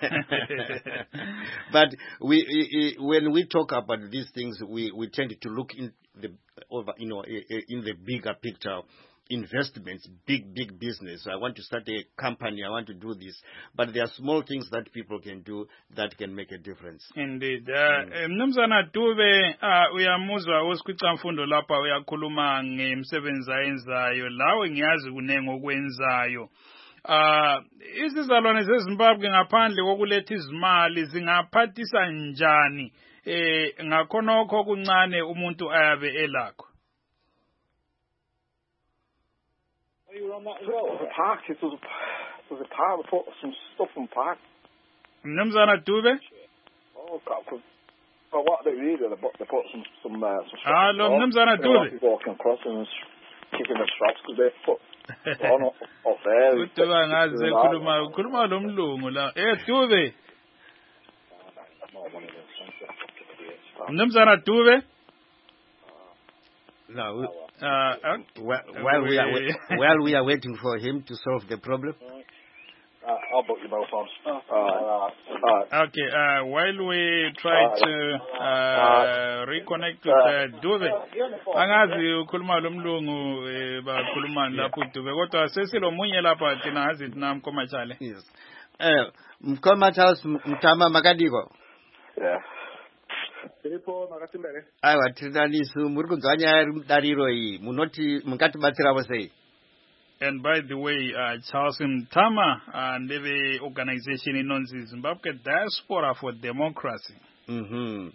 But we, when we talk about these things, we, we tend to look in the over, you know, in the bigger picture. Investments, big, big business. I want to start a company. I want to do this. But there are small things that people can do that can make a difference. Indeed. Mnumzana Dube, uyamuzwa usikhwica mfundo lapha uyakhuluma ngemsebenzi ayenzayo lawo ngiyazi kunenge okwenzayo. Uh, izizalwane zeZimbabwe ngaphandle kokuletha izimali zingaphathisa njani eh ngakhonokho kuncane umuntu ayabe elakho. Well, the park, it was, it was a park, we put some stuff in the park. Mnumzana Dube? Oh, God, for what they really, they put, they put some, some, uh, some stuff. Hello, Mnumzana Dube? Walking across and kicking the straps because they put on off there. Kutuba ngaze kuluma, kuluma lo mlungu la. Eh, Dube? Mnumzana Dube? No. Uh, okay. while, while, we are, while we are waiting for him to solve the problem. Uh, I'll book you both on. Uh, uh, okay, uh, while we try uh, to uh, reconnect with uh, Dube, angazi ukhuluma lo mlungu bakhuluma lapho Dube kodwa sesilo munye lapha thina azi thina Mkomachale. Yes. Eh Mkomachale mtama makadiko. Yeah. Aiwa trinanisu muri kunzanya dariro iyi munoti mungatibatsira vose. And by the way, uh, Charles Mtama and the organization inonzi Zimbabwe Diaspora for Democracy. Mhm.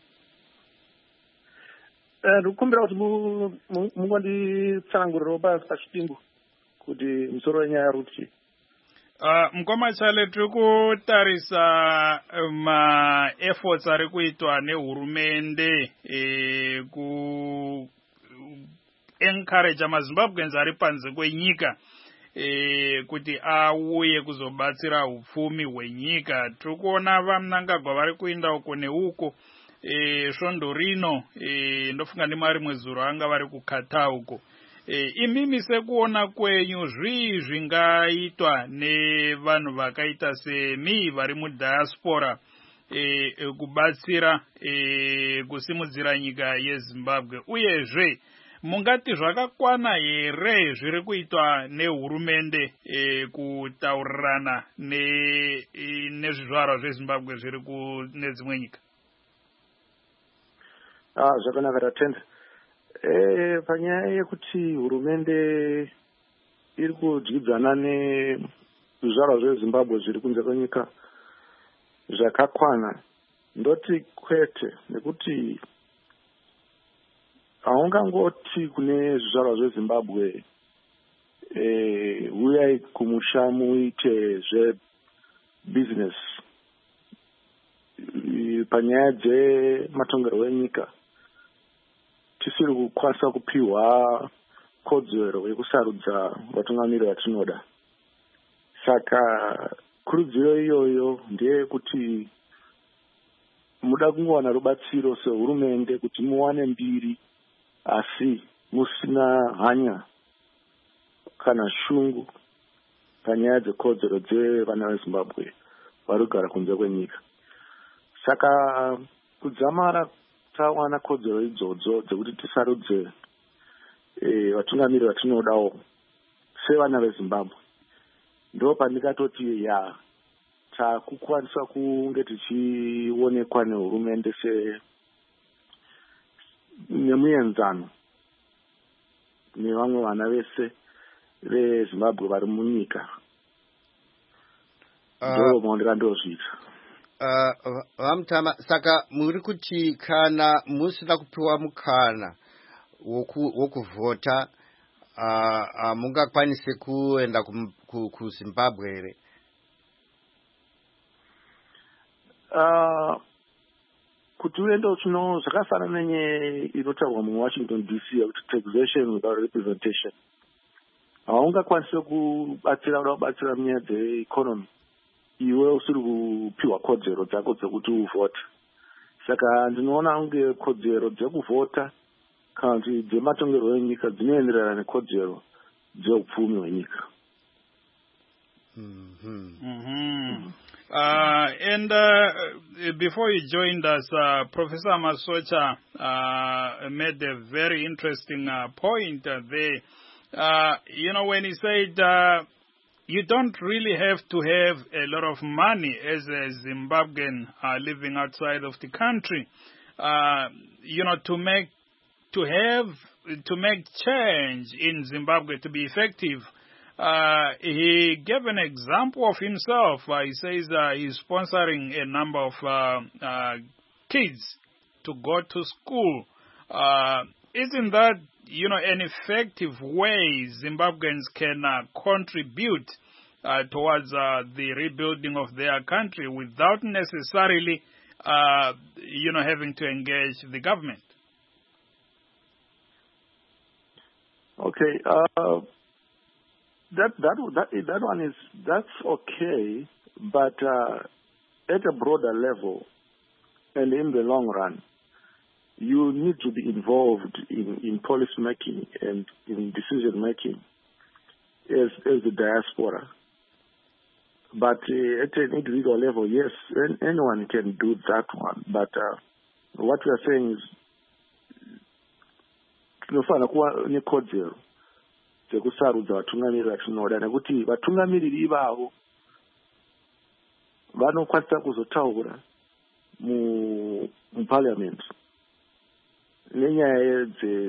Eh rukumbira kuti mungandi tsanguriro basi pachipingu kuti musoro wenyaya ruti. Uh, Mkomachale tiri kutarisa ma efforts ari kuitwa nehurumende e, ku encourage maZimbabweans ari panze kwenyika e, kuti auye kuzobatsira upfumi hwenyika. Tiri kuona vaMnangagwa vari kuenda uko neuko e, svondo rino e, ndofunga ndimari mwezuro anga vari kukata uko. E, imimi sekuona kwenyu zvii zvingaitwa nevanhu vakaita semi vari mudiaspora e, kubatsira e, kusimudzira nyika yeZimbabwe uyezve mungati zvakakwana here zviri kuitwa nehurumende e, kutaurirana ne e, nezvizvarwa zveZimbabwe zviri kune dzimwe nyika? Ah, zvakanaka tatenda. Eh, panyaya yekuti hurumende iri kudyidzana nezvizvarwa zveZimbabwe zviri kunze kwenyika zvakakwana, ndoti kwete, nekuti haungangoti kune zvizvarwa zveZimbabwe eh, uyai kumusha muite zvebusiness panyaya dzematongerwo enyika tisiri kukwanisa kupiwa kodzero yekusarudza vatungamiri vatinoda. Saka kurudziro iyoyo ndeyekuti muda kungowana rubatsiro sehurumende kuti muwane mbiri, asi musina hanya kana shungu panyaya dzekodzero dzevana veZimbabwe vari kugara kunze kwenyika. Saka kudzamara tawana kodzero idzodzo dzekuti tisarudze e, vatungamiri vatinodawo sevana veZimbabwe, ndo pandikatoti ya takukwanisa kunge tichionekwa nehurumende se nemuenzano nevamwe vana vese veZimbabwe vari munyika. Ndo maondikandozvita. Uh, Vamutama, saka muri kuti kana musina kupiwa mukana woku wokuvhota uh, uh, mungakwanise kuenda kuZimbabwe here? Uh, kuti uende uchino zvakafanana nenye inotaurwa muWashington D C kuti taxation without representation. Haungakwanise kubatsira kubatsira munyaya dzeeconomy iwe usiri kupiwa kodzero dzako dzekuti uvhota. Saka ndinoona kunge kodzero dzekuvhota kana kuti dzematongerwo enyika dzinoenderana nekodzero dzeupfumi hwenyika. Mm-hmm. Mm-hmm. Uh, and uh, before you joined us, uh, Professor Masocha uh, made a very interesting uh, point uh, there. Uh, you know, when he said uh, you don't really have to have a lot of money as a Zimbabwean uh, living outside of the country, uh, you know, to make to have to make change in Zimbabwe to be effective. Uh, he gave an example of himself. Uh, he says uh, he's sponsoring a number of uh, uh, kids to go to school. Uh, isn't that, you know, an effective way Zimbabweans can uh, contribute uh, towards uh, the rebuilding of their country without necessarily, uh, you know, having to engage the government? Okay. Uh That that that that one is that's okay, but uh, at a broader level and in the long run, you need to be involved in, in policy making and in decision making as as the diaspora. But uh, at an individual level, yes, anyone can do that one. But uh, what we are saying is, tinofana kuva nekodzero dzekusarudza vatungamiri vatinoda, nekuti vatungamiriri ivavo vanokwanisa kuzotaura muparliament nenyaya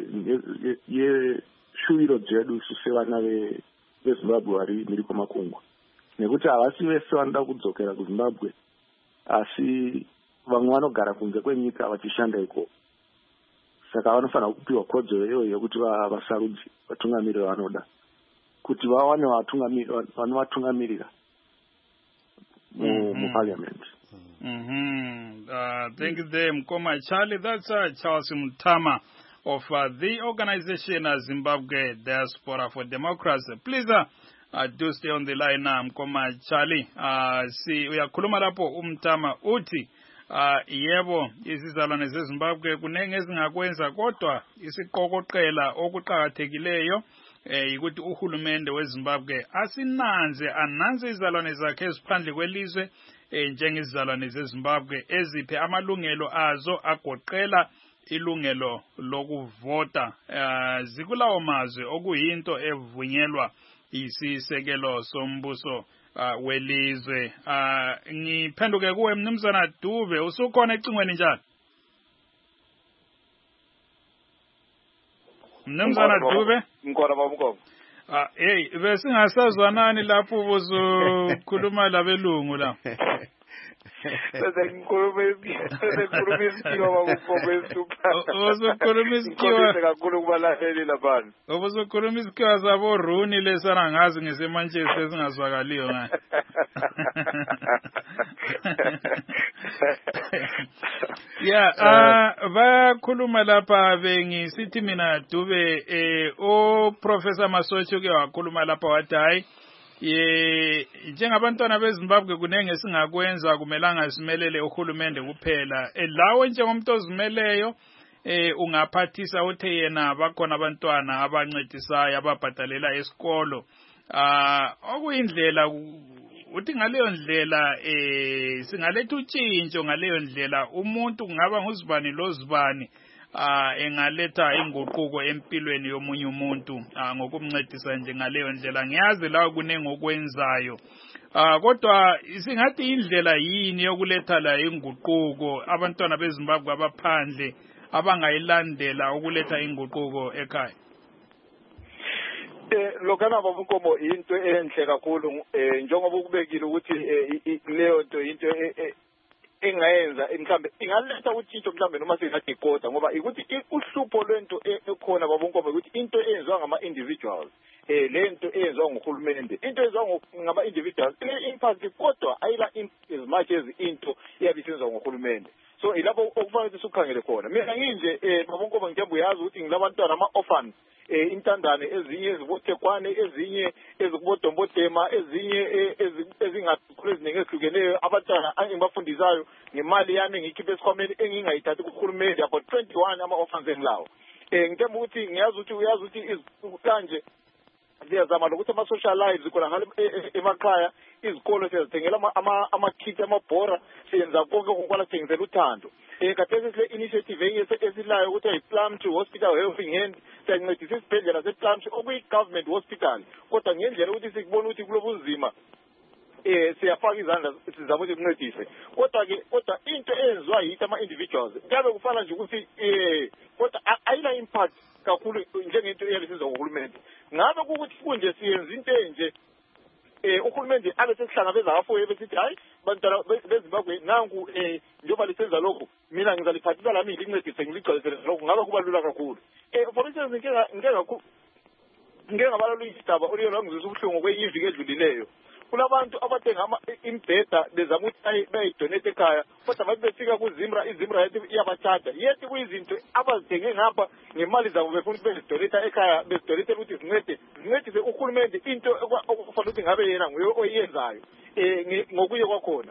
yeshuviro dzedu sevana veZimbabwe vari mhiri kwemakungwa, nekuti havasi vese vanoda kudzokera kuZimbabwe, asi vamwe vanogara kunze kwenyika vachishanda ikoko. Saka vanofanira kupiwa kodzero iyoyo yekuti vasarudze vatungamiri vanoda, kuti vawane vatungamiri vanovatungamirira muparliament. Mm-hmm. Uh, thank you there, Mkoma Charlie. That's uh, Charles Mutama of uh, the organization uh, Zimbabwe Diaspora for Democracy. Please uh, uh, do stay on the line now, Mkoma Charlie. Uh, see, we are kulumalapo umtama uti. Uh, yebo izizalwane zeZimbabwe kunenge ezingakwenza, kodwa isiqokoqela okuqhakathekileyo eh ukuthi uhulumende weZimbabwe asinanze ananze izizalwane zakhe eziphandle kwelizwe eh njengezizalwane zeZimbabwe eziphe amalungelo azo agoqela ilungelo lokuvota uh, zikulawo mazwe okuyinto evunyelwa isisekelo sombuso uh, welizwe. Uh, ngiphenduke kuwe Mnumzana Dube, usukhona ecingweni njani? Mnumzana Dube? Ngikona baba Mkhombo. Ah hey bese ngasazwanani lapho ubuzokhuluma labelungu la. Bese ngikhuluma bese ngikhuluma isikhiwa baba Mkhombo esithupa. Uzokhuluma isikhiwa kakhulu kubalaleli labantu. Ubuzokhuluma isikhiwa sabo Runi lesana ngazi ngesemanchester esingazwakaliyo ngayo. Yeah, uh, bakhuluma lapha bengisithi mina Dube eh o Professor Masotsho ke wakhuluma lapha wathi hayi ye njengabantwana beZimbabwe kunenge singakwenza kumelanga simelele uhulumende kuphela lawo njengomuntu ozimeleyo eh ungaphathisa uthe yena bakhona abantwana abancedisayo ababhadalela esikolo ah okuyindlela uthi ngaleyo ndlela eh singaletha utshintsho ngaleyo ndlela umuntu kungaba nguzibani lozibani ah engaletha inguquko empilweni yomunye umuntu ngokumncedisa nje ngaleyo ndlela ngiyazi la kunenge okwenzayo ah kodwa singathi indlela yini yokuletha la inguquko abantwana beZimbabwe abaphandle abangayilandela ukuletha inguquko ekhaya. Eh lokana baba Mkhombo into enhle kakhulu eh njengoba ukubekile ukuthi leyo nto into engayenza mhlambe ingaletha utshintsho mhlambe noma singathi iqoda ngoba ukuthi uhlupho lwento ekhona baba Mkhombo ukuthi into eyenziwa ngama individuals eh lento eyenziwa nguhulumende into eyenziwa ngama individuals ine impact kodwa ayila as much as into eyabisenziwa nguhulumende. So ilapho okufanele sikhangele khona mina nginje eh baba Mkhombo ngithemba uyazi ukuthi ngilabantwana ama orphans eh intandane ezinye ezibothekwane ezinye ezikubodombodema ezinye ezingakhulu eziningi ezihlukeneyo abantwana engibafundisayo ngemali yami ngikhiphe esikhwameni engingayithathi kuhulumende about twenty-one ama orphans engilawo eh ngithemba ukuthi ngiyazi ukuthi uyazi ukuthi kanje siyazama lokuthi ama social lives khona ngale emakhaya izikolo siyazithengela ama ama kit amabhora siyenza konke ngokwala thengisela uthando eh kathesi le initiative engise esilayo ukuthi ay Plum to Hospital Helping Hand siyancedisa isibhedlela se Plum okuyi government hospital kodwa ngendlela ukuthi sikubona ukuthi kulobunzima eh siyafaka izandla sizama ukuthi kuncedise kodwa ke kodwa into eyenziwa yithi ama individuals kabe kufana nje ukuthi eh kodwa ayila impact kakhulu njengento eyabisizwa nguhulumende ngabe ukuthi kunje siyenza into enje eh uhulumende abe sesihlangabeza afoye besithi hayi bantwana beZimbabwe nangu eh njoba lisenza lokho mina ngizaliphathisa lami ngilincedise ngiligcwalisele lokho ngabe kuba lula kakhulu eh for instance ngeke ngeke kakhulu ngeke ngabalula isitaba oliyo ngizwe ubuhlungu kweyiviki edlulileyo kulabantu abathenga ama imbheda bezama ukuthi bayidonate ekhaya kodwa bathi befika kuZimra iZimra yathi iyabathatha yethi kuyizinto abazithenge ngapha ngemali zabo befuna ukuthi bezidonate ekhaya bezidonate ukuthi zincede zincedise uhulumende into okufanele ukuthi ngabe yena nguye oyenzayo eh ngokuye kwakhona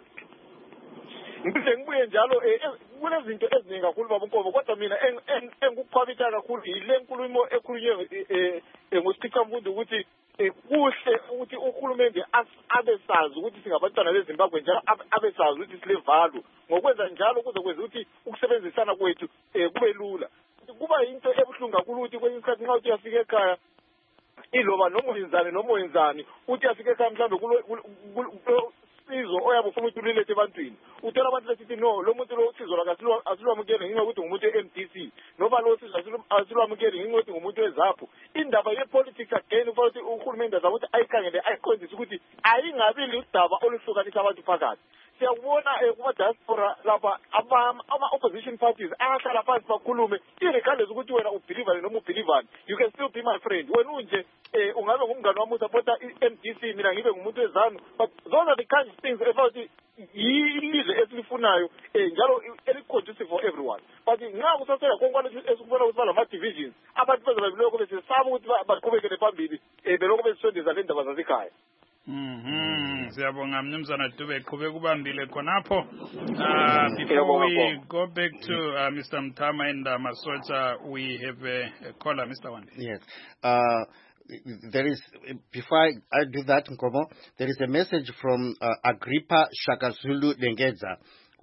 ngiphe ngibuye njalo kunezinto eziningi kakhulu baba Mkhombo kodwa mina engikukhwabitha kakhulu yile nkulumo ekhulunywe ngosichichamfundo ukuthi kuhle ukuthi uhulumende abesazi ukuthi singabantwana beZimbabwe njalo abesazi ukuthi silevalo ngokwenza njalo kuze kwenza ukuthi ukusebenzisana kwethu kube lula kuba into ebuhlungu kakhulu ukuthi kwenye isikhathi nxa uthi uyafika ekhaya iloba noma wenzani noma wenzani uthi uyafika ekhaya mhlambe kulo sizo oyabe ufuna ukuthi ulilethe ebantwini uthola abantu besithi no lo muntu lo usizo laka asilwamukele ngingokuthi ngumuntu we-M D C noma lo usizo asilwamukele ngingokuthi ngumuntu wezapho indaba ye-politics again ufanele ukuthi uhulumende azama ukuthi ayikhangele ayiqondise ukuthi ayingabili udaba oluhlukanisa abantu phakathi siyakubona kuma-diaspora lapha ama-opposition parties ayahlala phansi bakhulume irregardless ukuthi wena ubhilivane noma ubhilivane you can still be my friend wena unje um ungabe ngumngane wami usapota i-M D C mina ngibe ngumuntu wezanu but those are the kinds of things efanele ukuthi yilizwe esilifunayo um njalo eli-conducive for everyone but nxa kusasela konke esikubona ukuthi balama-divisions abantu bezoba belokho besesaba ukuthi baqhubekele phambili um belokho bezisondeza le ndaba zasekhaya. Mhm, siyabonga Mnumzana Dube qhubeka kubambile khonapho. Uh before we go back to uh, Mister Mthama and uh, Masotsha, we have a, a caller, Mister Wande. Yes. Uh there is before I, I do that, Nkomo, there is a message from uh, Agrippa Shakazulu Lengeza,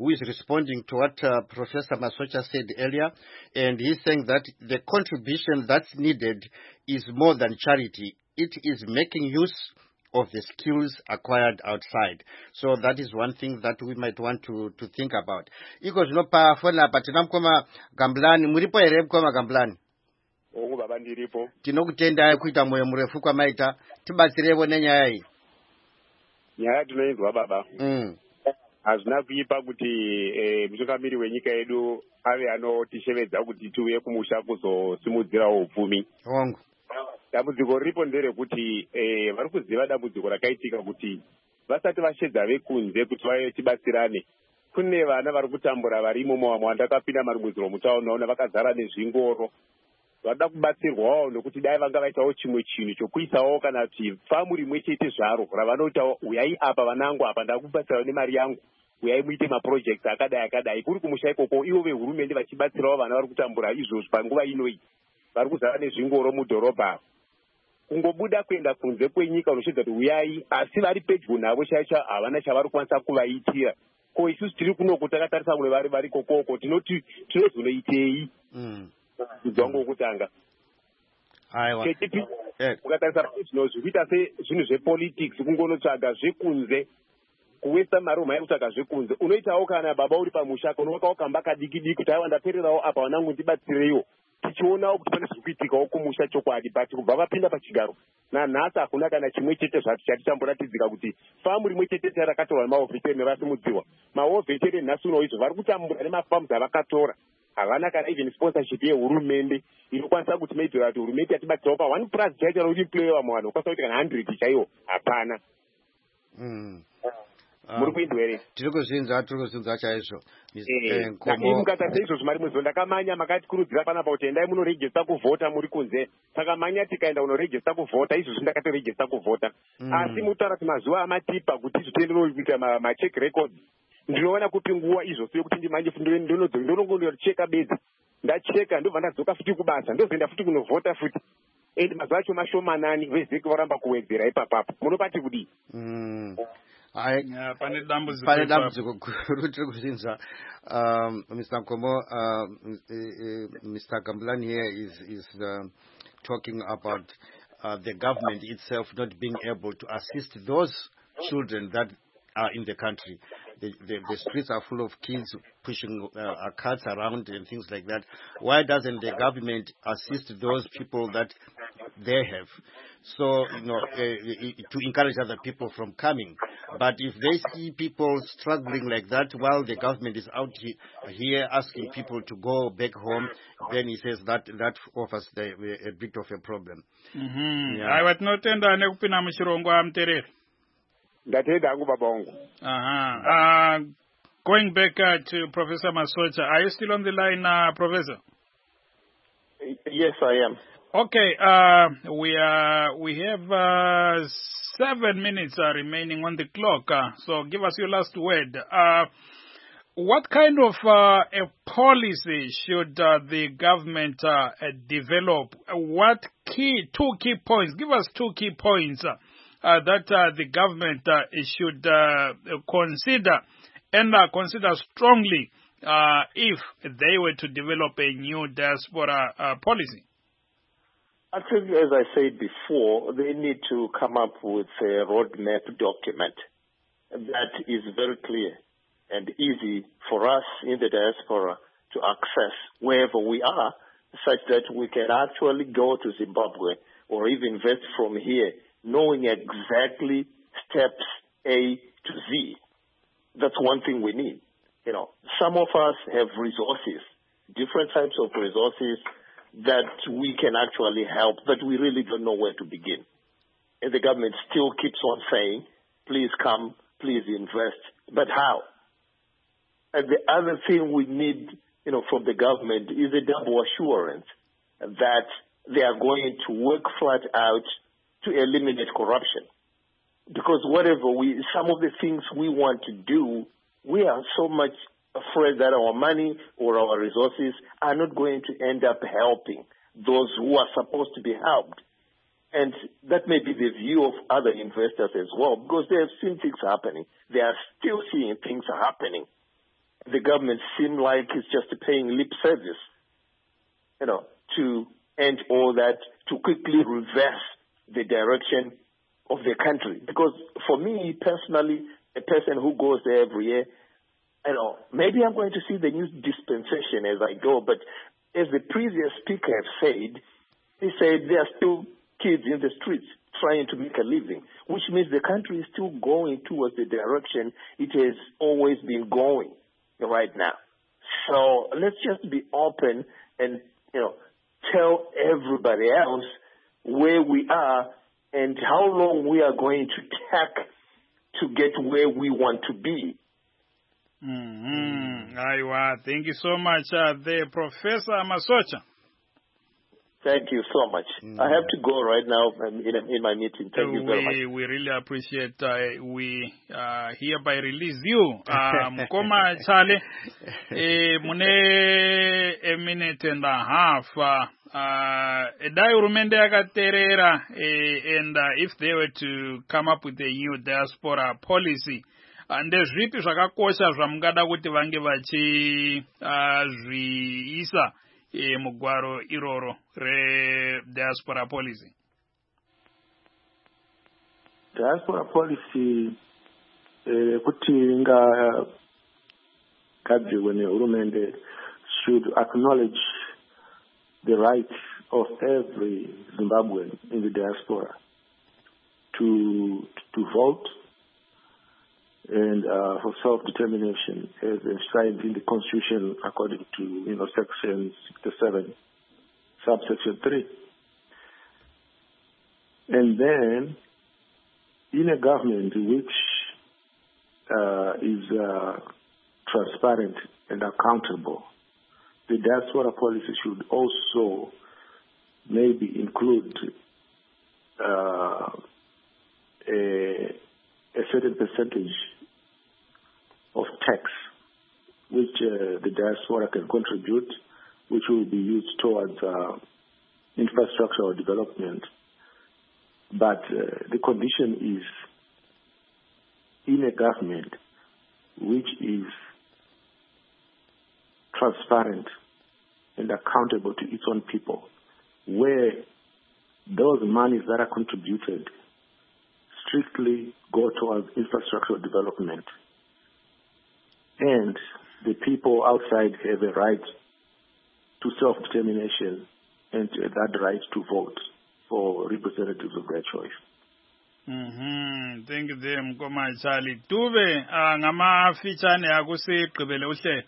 who is responding to what uh, Professor Masocha said earlier, and he's saying that the contribution that's needed is more than charity. It is making use of the skills acquired outside. So that is one thing that we might want to, to think about. Iko zvinopa fona apa tinamukoma Gamblani, muripo here mukoma Gamblani? Ongu baba ndiripo. Tinokutendai kuita moyo murefu kwamaita. Tibatsirevo nenyaya iyi. Nyaya tinoinzwa baba. Mm. Hazvina kuipa kuti eh, mutungamiri wenyika yedu ave anotishevedza kuti tiuye kumusha kuzosimudzirawo upfumi. Hongu. Dambudziko riripo nderekuti eh, vari kuziva dambudziko rakaitika kuti vasati vashedza vekunze kuti vatibatsirane. Kune vana vari kutambura varimo mumwe wandakapinda marumudziro mutauni naona vakazara nezvingoro. Vada kubatsirwawo nokuti dai vanga vaitawo chimwe chinhu chokuisawo kana kuti famu rimwe chete zvaro ravanoitawo uyai apa vanangu apa ndakubatsirawo nemari yangu uyai muite maprojekti akadai akadai kuri kumusha ikoko ivo vehurumende vachibatsirawo vana vari kutambura izvozvo panguva inoi vari kuzara nezvingoro mudhorobha. Kungobuda kuenda kunze kwenyika unoshedza kuti uyai asi vari pedyo navo chaicho havana chavari kukwanisa kuvaitira. Ko isusu tiri kunoku takatarisa kune vari vari kokoko tinoti tinozonoitei. Mm. Kudzwangu wokutanga. Aiwa. Chetipi ukatarisa zvino zvikuita sezvinhu zvepolitics kungonotsvaga zvekunze kuwesta mari umhaya kutsvaga zvekunze unoitawo kana baba uri pamusha unokawo kamba kadiki diki kuti aiwa ndapererawo apa vanangu ndibatsireiwo tichionawo kuti pane zviri kuitikawo kumusha chokwadi but kubva vapinda pachigaro nanhasi hakuna kana chimwe chete zvati chati chamboratidzika kuti famu rimwe chete charakatorwa nemahovhecheri nevasimudziwa mahovhecheri nhasi uno izvo vari kutambura nemafamu avakatora havana kana even sponsorship yehurumende inokwanisa kuti maitira kuti hurumende yatibatsirawo pa one plus chaicho rokuti play vamwe vanhu ukwanisa kuti kana hundred chaiwo hapana. Muri kuindwa here? Tiri kuzvinzwa, tiri kuzvinzwa chaizvo. Lakini mukatarisa izvozvo mari mwezo ndakamanya makatikurudzira panapa kuti endai munoregista kuvhota muri kunze. Saka manya tikaenda unoregista kuvhota izvozvo ndakatoregista kuvhota. Asi mutaura kuti mazuva amatipa kuti izvotendero kuita macheck records. Ndinoona kuti nguva izvozvo yokuti ndimanje ndonongocheka bedzi. Ndacheka ndobva ndadzoka futi kubasa ndozoenda futi kunovhota futi. And mazuva acho mashomanani vezeki varamba kuwedzera ipapapo. Munopati kudii? Pane dambudziko guru tiri kuzvinzwa. Mister Nkomo, Mister Gamblani here is, is uh, talking about uh, the government itself not being able to assist those children that are in the country. The, the, the streets are full of kids pushing uh, carts around and things like that. Why doesn't the government assist those people that they have? So, you know, uh, to encourage other people from coming. But if they see people struggling like that while the government is out he, here asking people to go back home, then he says that that offers the, a bit of a problem. Mm-hmm. Yeah. I was not in the Nekupina Mishirongo Amtere. Uh-huh. Uh, going back uh, to Professor Masocha, are you still on the line, uh, Professor? Yes, I am. Okay, uh, we uh, we have uh, seven minutes uh, remaining on the clock, uh, so give us your last word. Uh, what kind of uh, a policy should uh, the government uh, develop? What key, two key points, give us two key points uh, uh, that uh, the government uh, should uh, consider and uh, consider strongly uh, if they were to develop a new diaspora uh, policy. I think, as I said before, they need to come up with a roadmap document that is very clear and easy for us in the diaspora to access wherever we are, such that we can actually go to Zimbabwe or even invest from here, knowing exactly steps A to Z. That's one thing we need. You know, some of us have resources, different types of resources that we can actually help, but we really don't know where to begin. And the government still keeps on saying, please come, please invest. But how? And the other thing we need, you know, from the government is a double assurance that they are going to work flat out to eliminate corruption. Because whatever we, some of the things we want to do, we are so much afraid that our money or our resources are not going to end up helping those who are supposed to be helped. And that may be the view of other investors as well, because they have seen things happening. They are still seeing things happening. the government seem like it's just paying lip service, you know, to end all that, to quickly reverse the direction of the country. Because for me personally, a person who goes there every year, you know, maybe I'm going to see the new dispensation as I go, but as the previous speaker has said, he said there are still kids in the streets trying to make a living, which means the country is still going towards the direction it has always been going right now. So let's just be open and, you know, tell everybody else where we are and how long we are going to take to get where we want to be. Mm-hmm. Aywa, thank you so much, uh, the Professor Masocha. Thank you so much. Mm. I have to go right now in, in my meeting. Thank uh, you very we, much. We really appreciate uh, we uh, hereby release you. Mkoma Chale, mune a minute and a half. Edai urumende akaterera, and uh, if they were to come up with a new diaspora policy, and ndezvipi zvakakosha zvamungada kuti vange vachi zviisa E mugwaro iroro re diaspora policy. Diaspora policy kuti inga gadzirwe nehurumende should acknowledge the rights of every Zimbabwean in the diaspora to to vote and uh, for self-determination as enshrined in the Constitution according to, you know, Section sixty-seven, subsection three. And then, in a government which uh, is uh, transparent and accountable, the diaspora policy should also maybe include uh, a a certain percentage of tax which uh, the diaspora can contribute, which will be used towards uh, infrastructural development. But uh, the condition is in a government which is transparent and accountable to its own people, where those monies that are contributed strictly go towards infrastructural development, and the people outside have a right to self-determination and that right to vote for representatives of their choice. Mhm, thank you very much, Charlie. Tuve ngama fichane akusi gqibele uhle.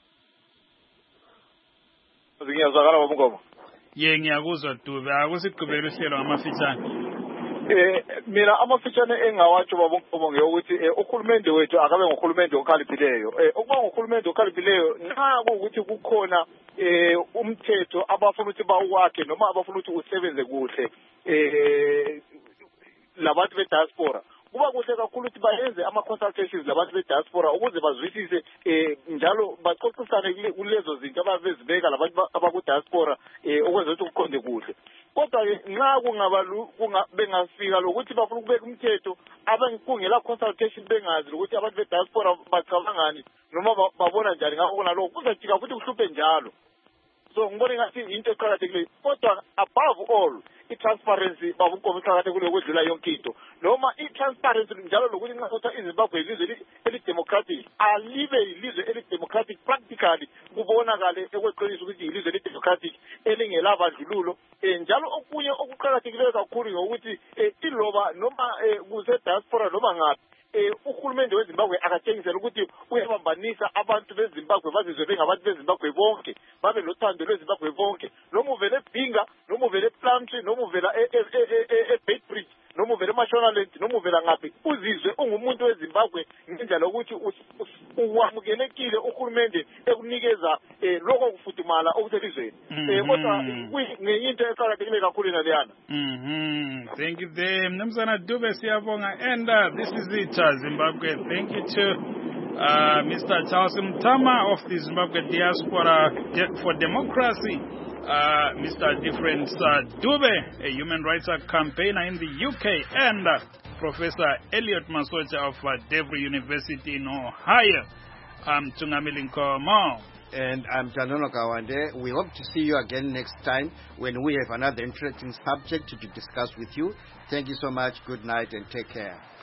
Ngiyazwakala babungoma. Ye ngiyakuzwa Tuve akusi gqibele uhlelo ngama fichane. Eh mina amafitshane engawatsho babonke ngeyokuthi uhulumende wethu akabe ngohulumende okhaliphileyo eh ukuba ngohulumende okhaliphileyo naku ukuthi kukhona eh umthetho abafuna ukuthi bawakhe noma abafuna ukuthi usebenze kuhle eh labantu be diaspora kuba kuhle kakhulu ukuthi bayenze ama consultations labantu be diaspora ukuze bazwisise eh njalo baxoxisane kulezo zinto ababezibeka labantu abaku diaspora eh ukwenza ukuthi kuqonde kuhle. Kodwa nxa kungaba bengafika lokuthi bafuna ukubeka umthetho abangikungela consultation bengazi ukuthi abantu be diaspora bacabangani noma babona njani ngakho nalokho kuzajika futhi kuhluphe njalo. So ngibona ngathi into eqhakathekile kodwa above all i-transparency babunkomo iqhakathekile ukudlula yonke into noma i-transparency njalo lokuthi nxa kuthiwa iZimbabwe ilizwe eli-democratic alibe ilizwe eli-democratic practically kubonakale ekweqiniso ukuthi ilizwe eli-democratic elingelabandlululo njalo okunye okuqhakathekileyo kakhulu ngokuthi iloba noma kuse-diaspora noma ngaphi uhulumende weZimbabwe akatshengisela ukuthi uyabambanisa abantu beZimbabwe bazizwe bengabantu beZimbabwe bonke babe lothando lweZimbabwe bonke noma uvele eBhinga noma uvele ePlumtree noma uvela eBeitbridge noma uvele eMashonaland noma uvela ngaphi uzizwe ungumuntu weZimbabwe ngendlela ukuthi uwamukelekile uhulumende ekunikeza lokho kufudumala okuselizweni kodwa ngiyinto eqhakathekile kakhulu naleyana. Mhm, thank you there Mnumzana Dube siyabonga and uh, this is it uh, Zimbabwe. Thank you to uh, Mister Charles Mtama of the Zimbabwe Diaspora De- for Democracy, uh, Mister Difference uh, Dube, a human rights campaigner in the U K, and uh, Professor Elliot Masocha of uh, Devry University in Ohio. I'm Tungamili Nkomo. And I'm Tanono Kawande. We hope to see you again next time when we have another interesting subject to discuss with you. Thank you so much. Good night and take care.